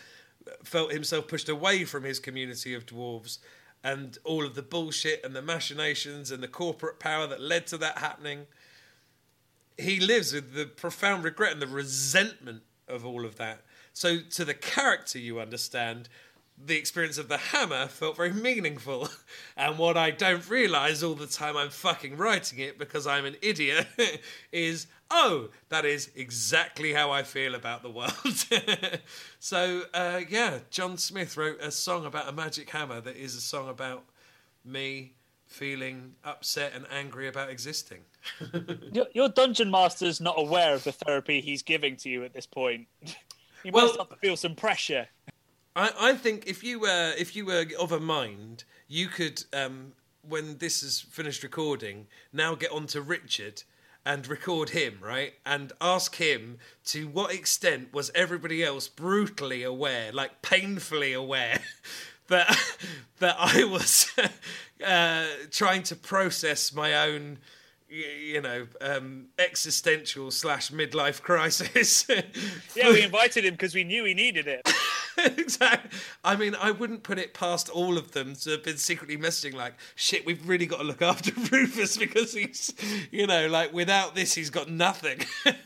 felt himself pushed away from his community of dwarves, and all of the bullshit and the machinations and the corporate power that led to that happening. He lives with the profound regret and the resentment of all of that. So to the character, you understand, the experience of the hammer felt very meaningful. And what I don't realise all the time I'm fucking writing it because I'm an idiot is, oh, that is exactly how I feel about the world. So, uh, yeah, John Smith wrote a song about a magic hammer that is a song about me feeling upset and angry about existing. your, your dungeon master's not aware of the therapy he's giving to you at this point. He Well- must have to feel some pressure. I, I think if you were if you were of a mind, you could, um, when this is finished recording, now get on to Richard and record him, right? And ask him to what extent was everybody else brutally aware, like painfully aware, that that I was uh, trying to process my own, you know, um, existential slash midlife crisis. Yeah, we invited him because we knew he needed it. Exactly. I mean, I wouldn't put it past all of them to have been secretly messaging like, shit, we've really got to look after Rufus because he's, you know, like without this, he's got nothing.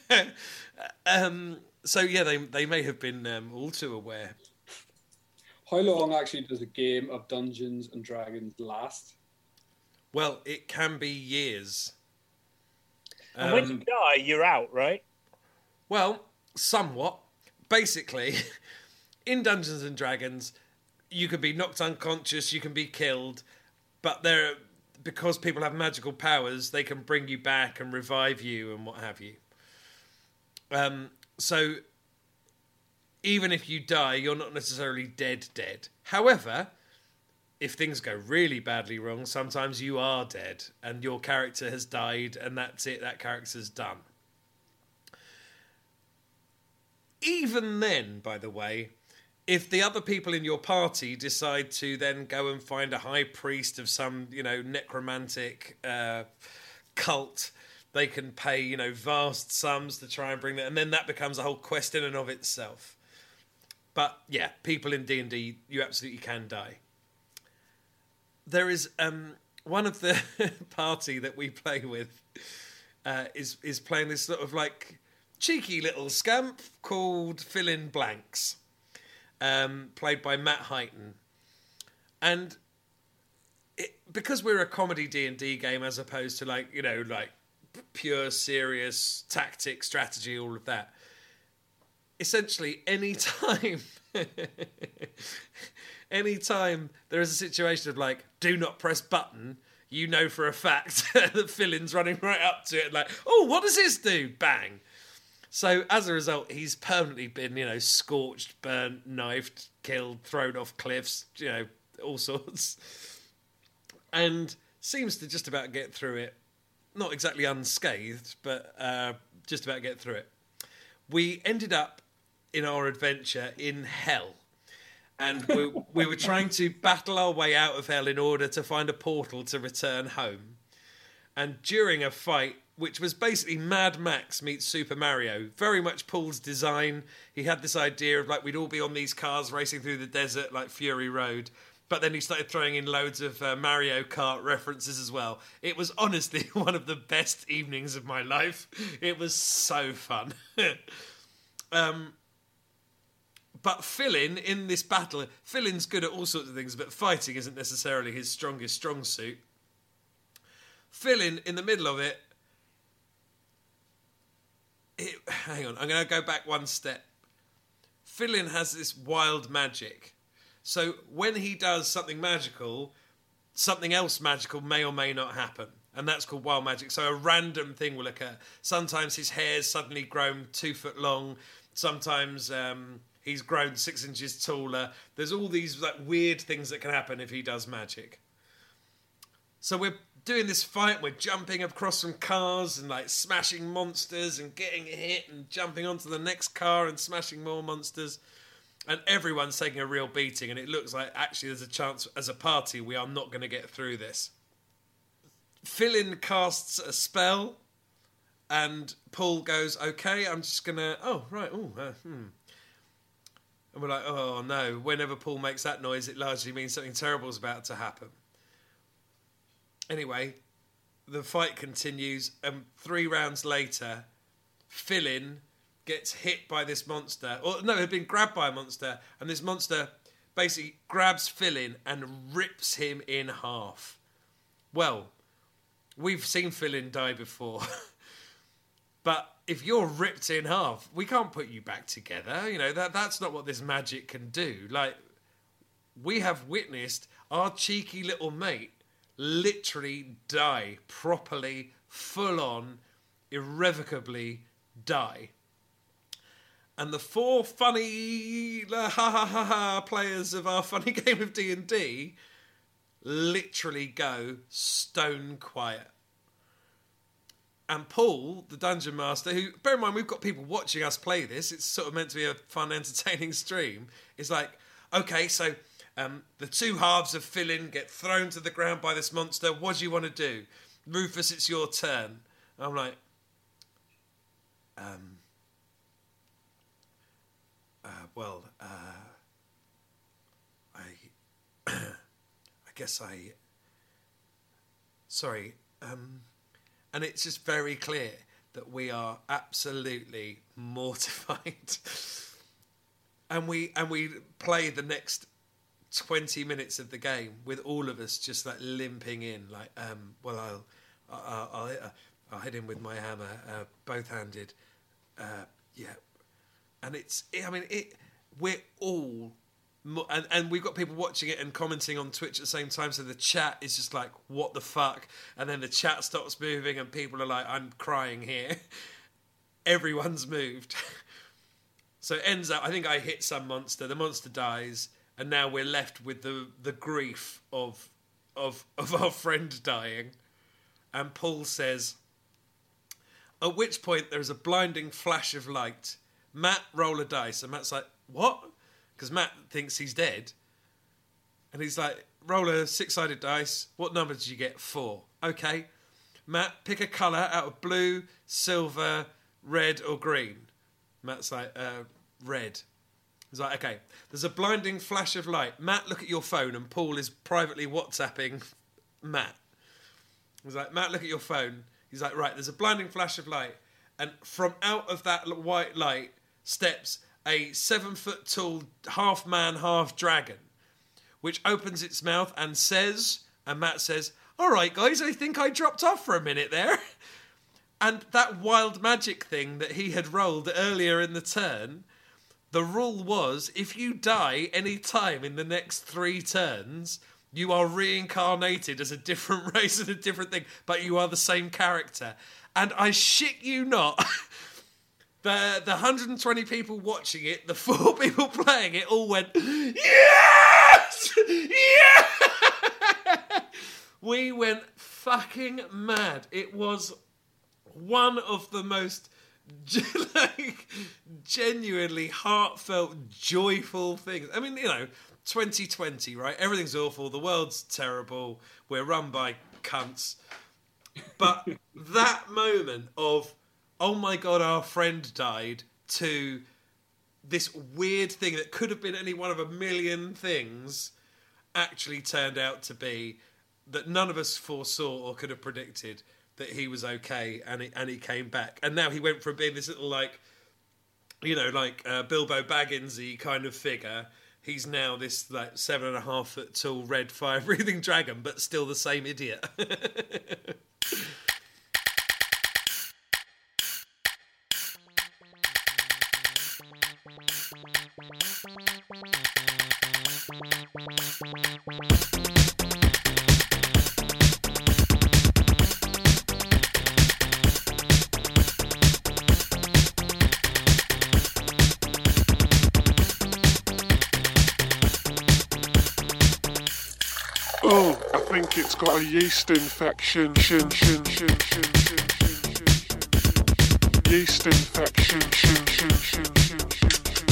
um, so yeah, they they may have been um, all too aware. How long actually does a game of Dungeons and Dragons last? Well, it can be years. And when you die, you're out, right? Well, somewhat. Basically, in Dungeons and Dragons, you can be knocked unconscious, you can be killed, but there, because people have magical powers, they can bring you back and revive you and what have you. Um, so, even if you die, you're not necessarily dead dead. However, if things go really badly wrong, sometimes you are dead and your character has died and that's it, that character's done. Even then, by the way, if the other people in your party decide to then go and find a high priest of some, you know, necromantic uh, cult, they can pay, you know, vast sums to try and bring that, and then that becomes a whole quest in and of itself. But yeah, people in D and D, you absolutely can die. There is um, one of the party that we play with uh, is is playing this sort of like cheeky little scamp called Fill in Blanks, um, played by Matt Heighton. And it, because we're a comedy D and D game as opposed to like, you know, like pure serious tactic, strategy, all of that, essentially any time any time there is a situation of like, do not press button, you know for a fact that Fill-in's running right up to it like, oh, what does this do? Bang. So as a result, he's permanently been, you know, scorched, burnt, knifed, killed, thrown off cliffs, you know, all sorts. And seems to just about get through it. Not exactly unscathed, but uh, just about get through it. We ended up in our adventure in hell. And we, we were trying to battle our way out of hell in order to find a portal to return home. And during a fight, which was basically Mad Max meets Super Mario, very much Paul's design. He had this idea of like we'd all be on these cars racing through the desert like Fury Road. But then he started throwing in loads of uh, Mario Kart references as well. It was honestly one of the best evenings of my life. It was so fun. um... But Fill-in, in this battle, Fill-in's good at all sorts of things, but fighting isn't necessarily his strongest strong suit. Fill-in, in the middle of it, it hang on, I'm going to go back one step. Fill-in has this wild magic. So when he does something magical, something else magical may or may not happen. And that's called wild magic. So a random thing will occur. Sometimes his hair's suddenly grown two foot long. Sometimes... Um, He's grown six inches taller. There's all these like weird things that can happen if he does magic. So we're doing this fight. We're jumping across some cars and like smashing monsters and getting hit and jumping onto the next car and smashing more monsters. And everyone's taking a real beating. And it looks like actually there's a chance as a party we are not going to get through this. Fill-in casts a spell. And Paul goes, okay, I'm just going to... Oh, right. Oh, uh, hmm. And we're like, oh no, whenever Paul makes that noise, it largely means something terrible is about to happen. Anyway, the fight continues, and three rounds later, Fillin gets hit by this monster. Or no, had been grabbed by a monster, and this monster basically grabs Fillin and rips him in half. Well, we've seen Fillin die before. But if you're ripped in half, we can't put you back together. You know, that that's not what this magic can do. Like, we have witnessed our cheeky little mate literally die properly, full on, irrevocably die. And the four funny ha ha ha ha players of our funny game of D and D literally go stone quiet. And Paul, the dungeon master, who, bear in mind, we've got people watching us play this, it's sort of meant to be a fun, entertaining stream, is like, okay, so um, the two halves of Fillin get thrown to the ground by this monster. What do you want to do? Rufus, it's your turn. And I'm like, um, uh, well, uh, I, I guess I, sorry, um... And it's just very clear that we are absolutely mortified. and we and we play the next twenty minutes of the game with all of us just like limping in, like, um, well, I'll I'll, I'll, hit, I'll hit him with my hammer, uh, both-handed. Uh, yeah. And it's, I mean, it. we're all... And, and we've got people watching it and commenting on Twitch at the same time, so the chat is just like, what the fuck? And then the chat stops moving and people are like, I'm crying here. Everyone's moved. So it ends up, I think I hit some monster, the monster dies, and now we're left with the, the grief of, of, of our friend dying. And Paul says, at which point there is a blinding flash of light. Matt, roll a dice. And Matt's like, what? Because Matt thinks he's dead. And he's like, roll a six-sided dice. What number did you get? Four. Okay. Matt, pick a colour out of blue, silver, red or green. Matt's like, uh, red. He's like, okay. There's a blinding flash of light. Matt, look at your phone. And Paul is privately WhatsApping Matt. He's like, Matt, look at your phone. He's like, right, there's a blinding flash of light. And from out of that white light steps a seven-foot-tall, half-man, half-dragon, which opens its mouth and says, and Matt says, all right, guys, I think I dropped off for a minute there. And that wild magic thing that he had rolled earlier in the turn, the rule was, if you die any time in the next three turns, you are reincarnated as a different race and a different thing, but you are the same character. And I shit you not... The, the one hundred twenty people watching it, the four people playing it, all went, yes! Yeah! We went fucking mad. It was one of the most like, genuinely heartfelt, joyful things. I mean, you know, twenty twenty, right? Everything's awful. The world's terrible. We're run by cunts. But that moment of, oh my God, our friend died, to this weird thing that could have been any one of a million things actually turned out to be that none of us foresaw or could have predicted that he was okay and he, and he came back. And now he went from being this little, like, you know, like uh, Bilbo Baggins-y kind of figure. He's now this, like, seven and a half foot tall red fire-breathing dragon, but still the same idiot. Oh, I think it's got a yeast infection. Shin, shin, shin, shin, shin, shin, shin, shin. Yeast infection. Shin, shin, shin, shin, shin,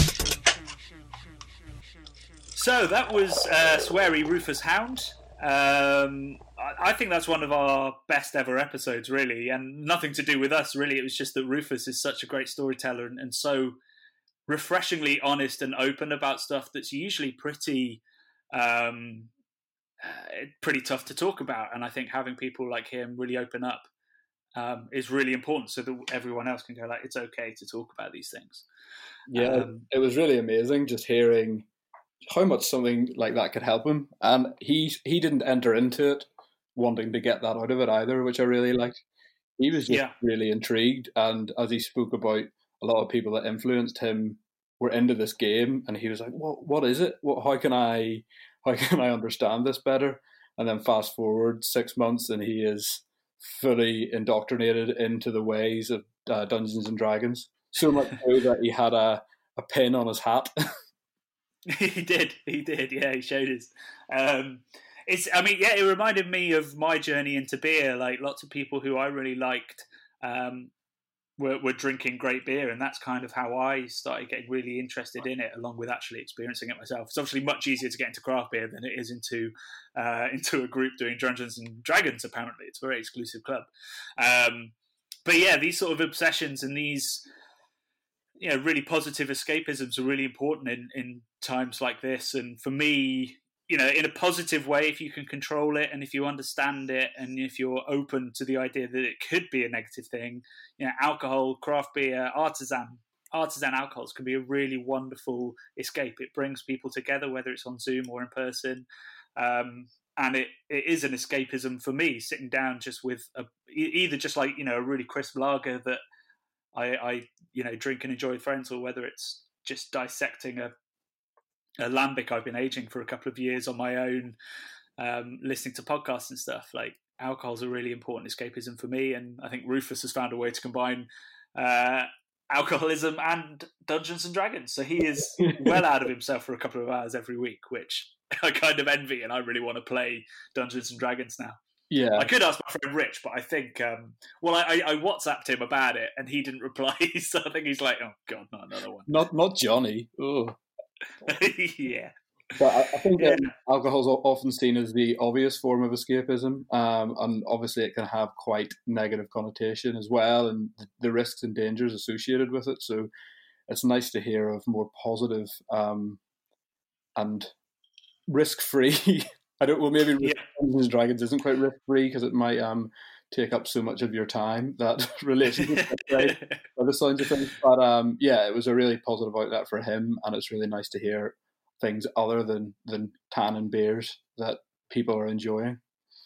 shin. So that was uh, Sweary Rufus Hound. Um, I, I think that's one of our best ever episodes, really, and nothing to do with us, really. It was just that Rufus is such a great storyteller and, and so refreshingly honest and open about stuff that's usually pretty um, uh, pretty tough to talk about. And I think having people like him really open up um, is really important, so that everyone else can go like, it's okay to talk about these things. Yeah, Um, it was really amazing just hearing how much something like that could help him. And he he didn't enter into it wanting to get that out of it either, which I really liked. He was just Yeah. really intrigued, and as he spoke about a lot of people that influenced him were into this game, and he was like, "What? What is it? What? How can I? How can I understand this better?" And then fast forward six months, and he is fully indoctrinated into the ways of uh, Dungeons and Dragons. So much so that he had a, a pin on his hat. He did, he did. Yeah, he showed us. Um, it's, I mean, yeah, it reminded me of my journey into beer. Like lots of people who I really liked um, were, were drinking great beer, and that's kind of how I started getting really interested in it, along with actually experiencing it myself. It's obviously much easier to get into craft beer than it is into uh, into a group doing Dungeons and Dragons. Apparently, it's a very exclusive club. Um, but yeah, these sort of obsessions and these, you know, really positive escapisms are really important in, in times like this. And for me, you know, in a positive way, if you can control it and if you understand it and if you're open to the idea that it could be a negative thing, you know, alcohol, craft beer, artisan, artisan alcohols can be a really wonderful escape. It brings people together, whether it's on Zoom or in person. Um, and it, it is an escapism for me, sitting down just with a, either just like, you know, a really crisp lager that I, I, you know, drink and enjoy with friends, or whether it's just dissecting a, a lambic I've been aging for a couple of years on my own, um, listening to podcasts and stuff. Like, alcohol's a really important escapism for me, and I think Rufus has found a way to combine uh, alcoholism and Dungeons and Dragons. So he is well out of himself for a couple of hours every week, which I kind of envy, and I really want to play Dungeons and Dragons now. Yeah, I could ask my friend Rich, but I think, um, well, I, I WhatsApped him about it, and he didn't reply. So I think he's like, "Oh God, not another one." not not Johnny. Oh, Yeah, but I, I think Yeah. um, alcohol's o- often seen as the obvious form of escapism, um, and obviously it can have quite negative connotation as well, and th- the risks and dangers associated with it. So it's nice to hear of more positive um, and risk-free. I don't. Well, maybe Yeah. Dungeons and Dragons isn't quite risk-free because it might um, take up so much of your time, that relationship, right? By the sounds of things. But um, yeah, it was a really positive outlet for him, and it's really nice to hear things other than than tan and beers that people are enjoying.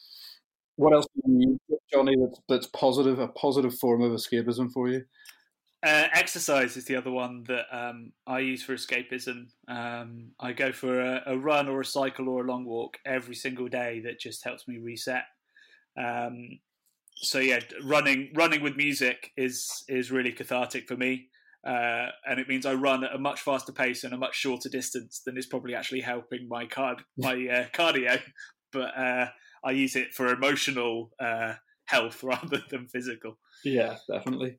What else do you use, Johnny? That's that's positive, a positive form of escapism for you. Uh, exercise is the other one that um, I use for escapism. Um, I go for a, a run or a cycle or a long walk every single day. That just helps me reset. Um, so yeah, running running with music is is really cathartic for me, uh, and it means I run at a much faster pace and a much shorter distance than is probably actually helping my card my uh, cardio. But uh, I use it for emotional uh, health rather than physical. Yeah, definitely.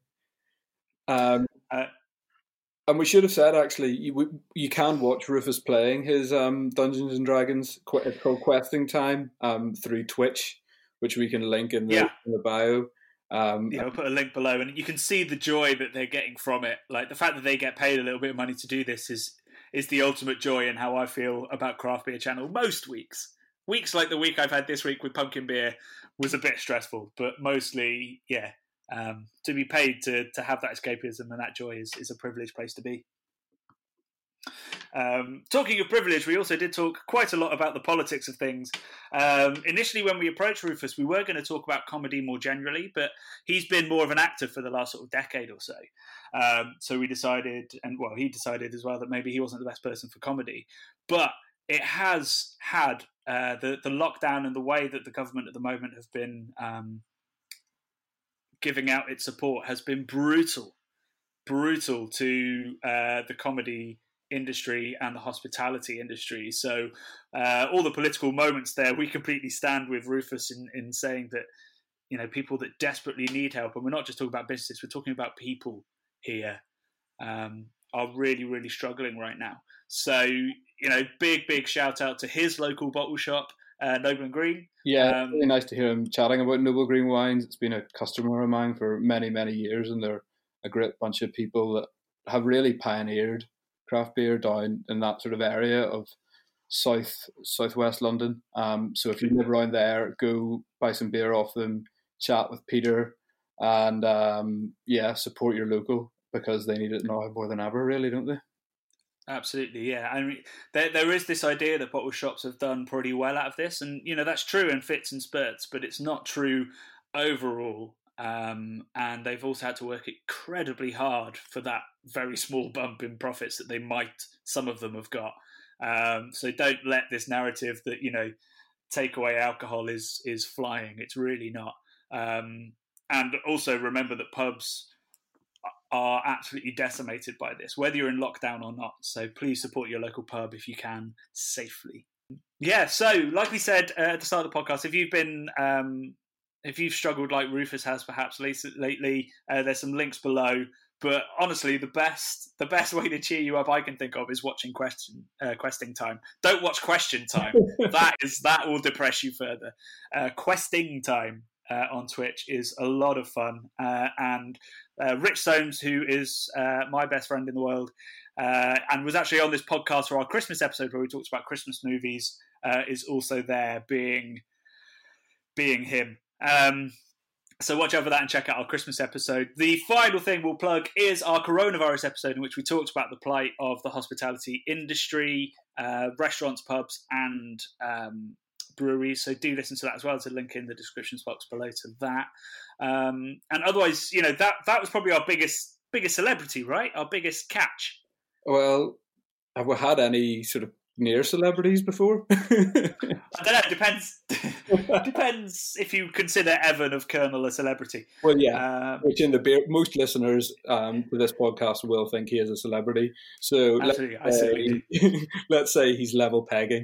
Um, Uh, and we should have said actually, you you can watch Rufus playing his um, Dungeons and Dragons. qu- It's called Questing Time um, through Twitch, which we can link in the, Yeah. in the bio. Um, Yeah, I'll put a link below, and you can see the joy that they're getting from it. Like the fact that they get paid a little bit of money to do this is is the ultimate joy, and how I feel about Craft Beer Channel most weeks. Weeks like the week I've had this week with pumpkin beer was a bit stressful, but mostly, yeah, um, to be paid to to have that escapism and that joy is, is a privileged place to be. Um, talking of privilege, we also did talk quite a lot about the politics of things. Um, initially, when we approached Rufus, we were going to talk about comedy more generally, but he's been more of an actor for the last sort of decade or so. Um, so we decided, and well, he decided as well, that maybe he wasn't the best person for comedy. But it has had uh, the, the lockdown and the way that the government at the moment have been um, giving out its support has been brutal, brutal to uh, the comedy industry and the hospitality industry. So uh, all the political moments there, we completely stand with Rufus in, in saying that, you know, people that desperately need help, and we're not just talking about businesses, we're talking about people here, um, are really, really struggling right now. So, you know, big, big shout out to his local bottle shop, uh, Noble and Green. Yeah, Um, it's really nice to hear him chatting about Noble Green Wines. It's been a customer of mine for many, many years, and they're a great bunch of people that have really pioneered craft beer down in that sort of area of south southwest London. Um, so if you live around there, go buy some beer off them, chat with Peter, and um, yeah, support your local, because they need it now more than ever, really, don't they? Absolutely, yeah. I mean, there there is this idea that bottle shops have done pretty well out of this, and you know that's true in fits and spurts, but it's not true overall. Um, and they've also had to work incredibly hard for that very small bump in profits that they might, some of them have got. Um, so don't let this narrative that, you know, takeaway alcohol is is flying. It's really not. Um, and also remember that pubs are absolutely decimated by this, whether you're in lockdown or not. So please support your local pub if you can, safely. Yeah, so like we said uh, at the start of the podcast, if you've been... Um, If you've struggled like Rufus has perhaps lately, uh, there's some links below. But honestly, the best the best way to cheer you up I can think of is watching question uh, Questing Time. Don't watch Question Time. that is that will depress you further. Uh, Questing Time uh, on Twitch is a lot of fun. Uh, and uh, Rich Soames, who is uh, my best friend in the world, uh, and was actually on this podcast for our Christmas episode where we talked about Christmas movies, uh, is also there, being being him. Um, so watch out for that and check out our Christmas episode. The final thing we'll plug is our coronavirus episode, in which we talked about the plight of the hospitality industry, uh, restaurants, pubs, and um, breweries. So do listen to that as well. There's a link in the description box below to that. Um, and otherwise, you know, that that was probably our biggest biggest celebrity, right? Our biggest catch. Well, have we had any sort of near celebrities before? I don't know. It depends. Depends if you consider Evan of Colonel a celebrity. Well, yeah. Um, Which in the beer, most listeners um, to this podcast will think he is a celebrity. So Absolutely, let's say, let's say he's level pegging.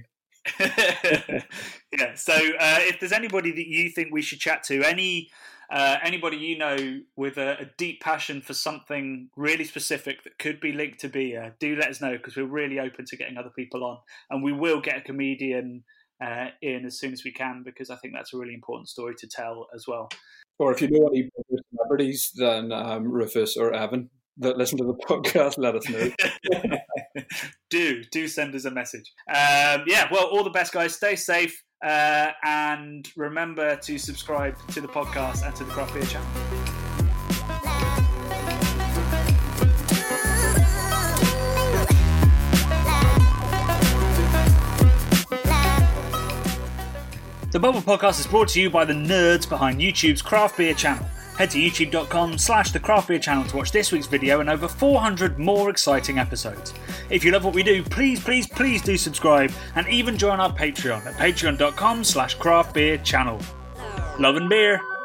Yeah. So uh, if there's anybody that you think we should chat to, any uh, anybody you know with a, a deep passion for something really specific that could be linked to beer, do let us know, because we're really open to getting other people on, and we will get a comedian uh, in as soon as we can, because I think that's a really important story to tell as well. Or if you know any celebrities, then um, Rufus or Evan that listen to the podcast, let us know. do do send us a message. Um, yeah, well, all the best, guys. Stay safe, uh, and remember to subscribe to the podcast and to the Craft Beer channel. The Bubble Podcast is brought to you by the nerds behind YouTube's Craft Beer channel. Head to youtube.com slash the Craft Beer channel to watch this week's video and over four hundred more exciting episodes. If you love what we do, please, please, please do subscribe, and even join our Patreon at patreon.com slash craft beer channel. Love and beer.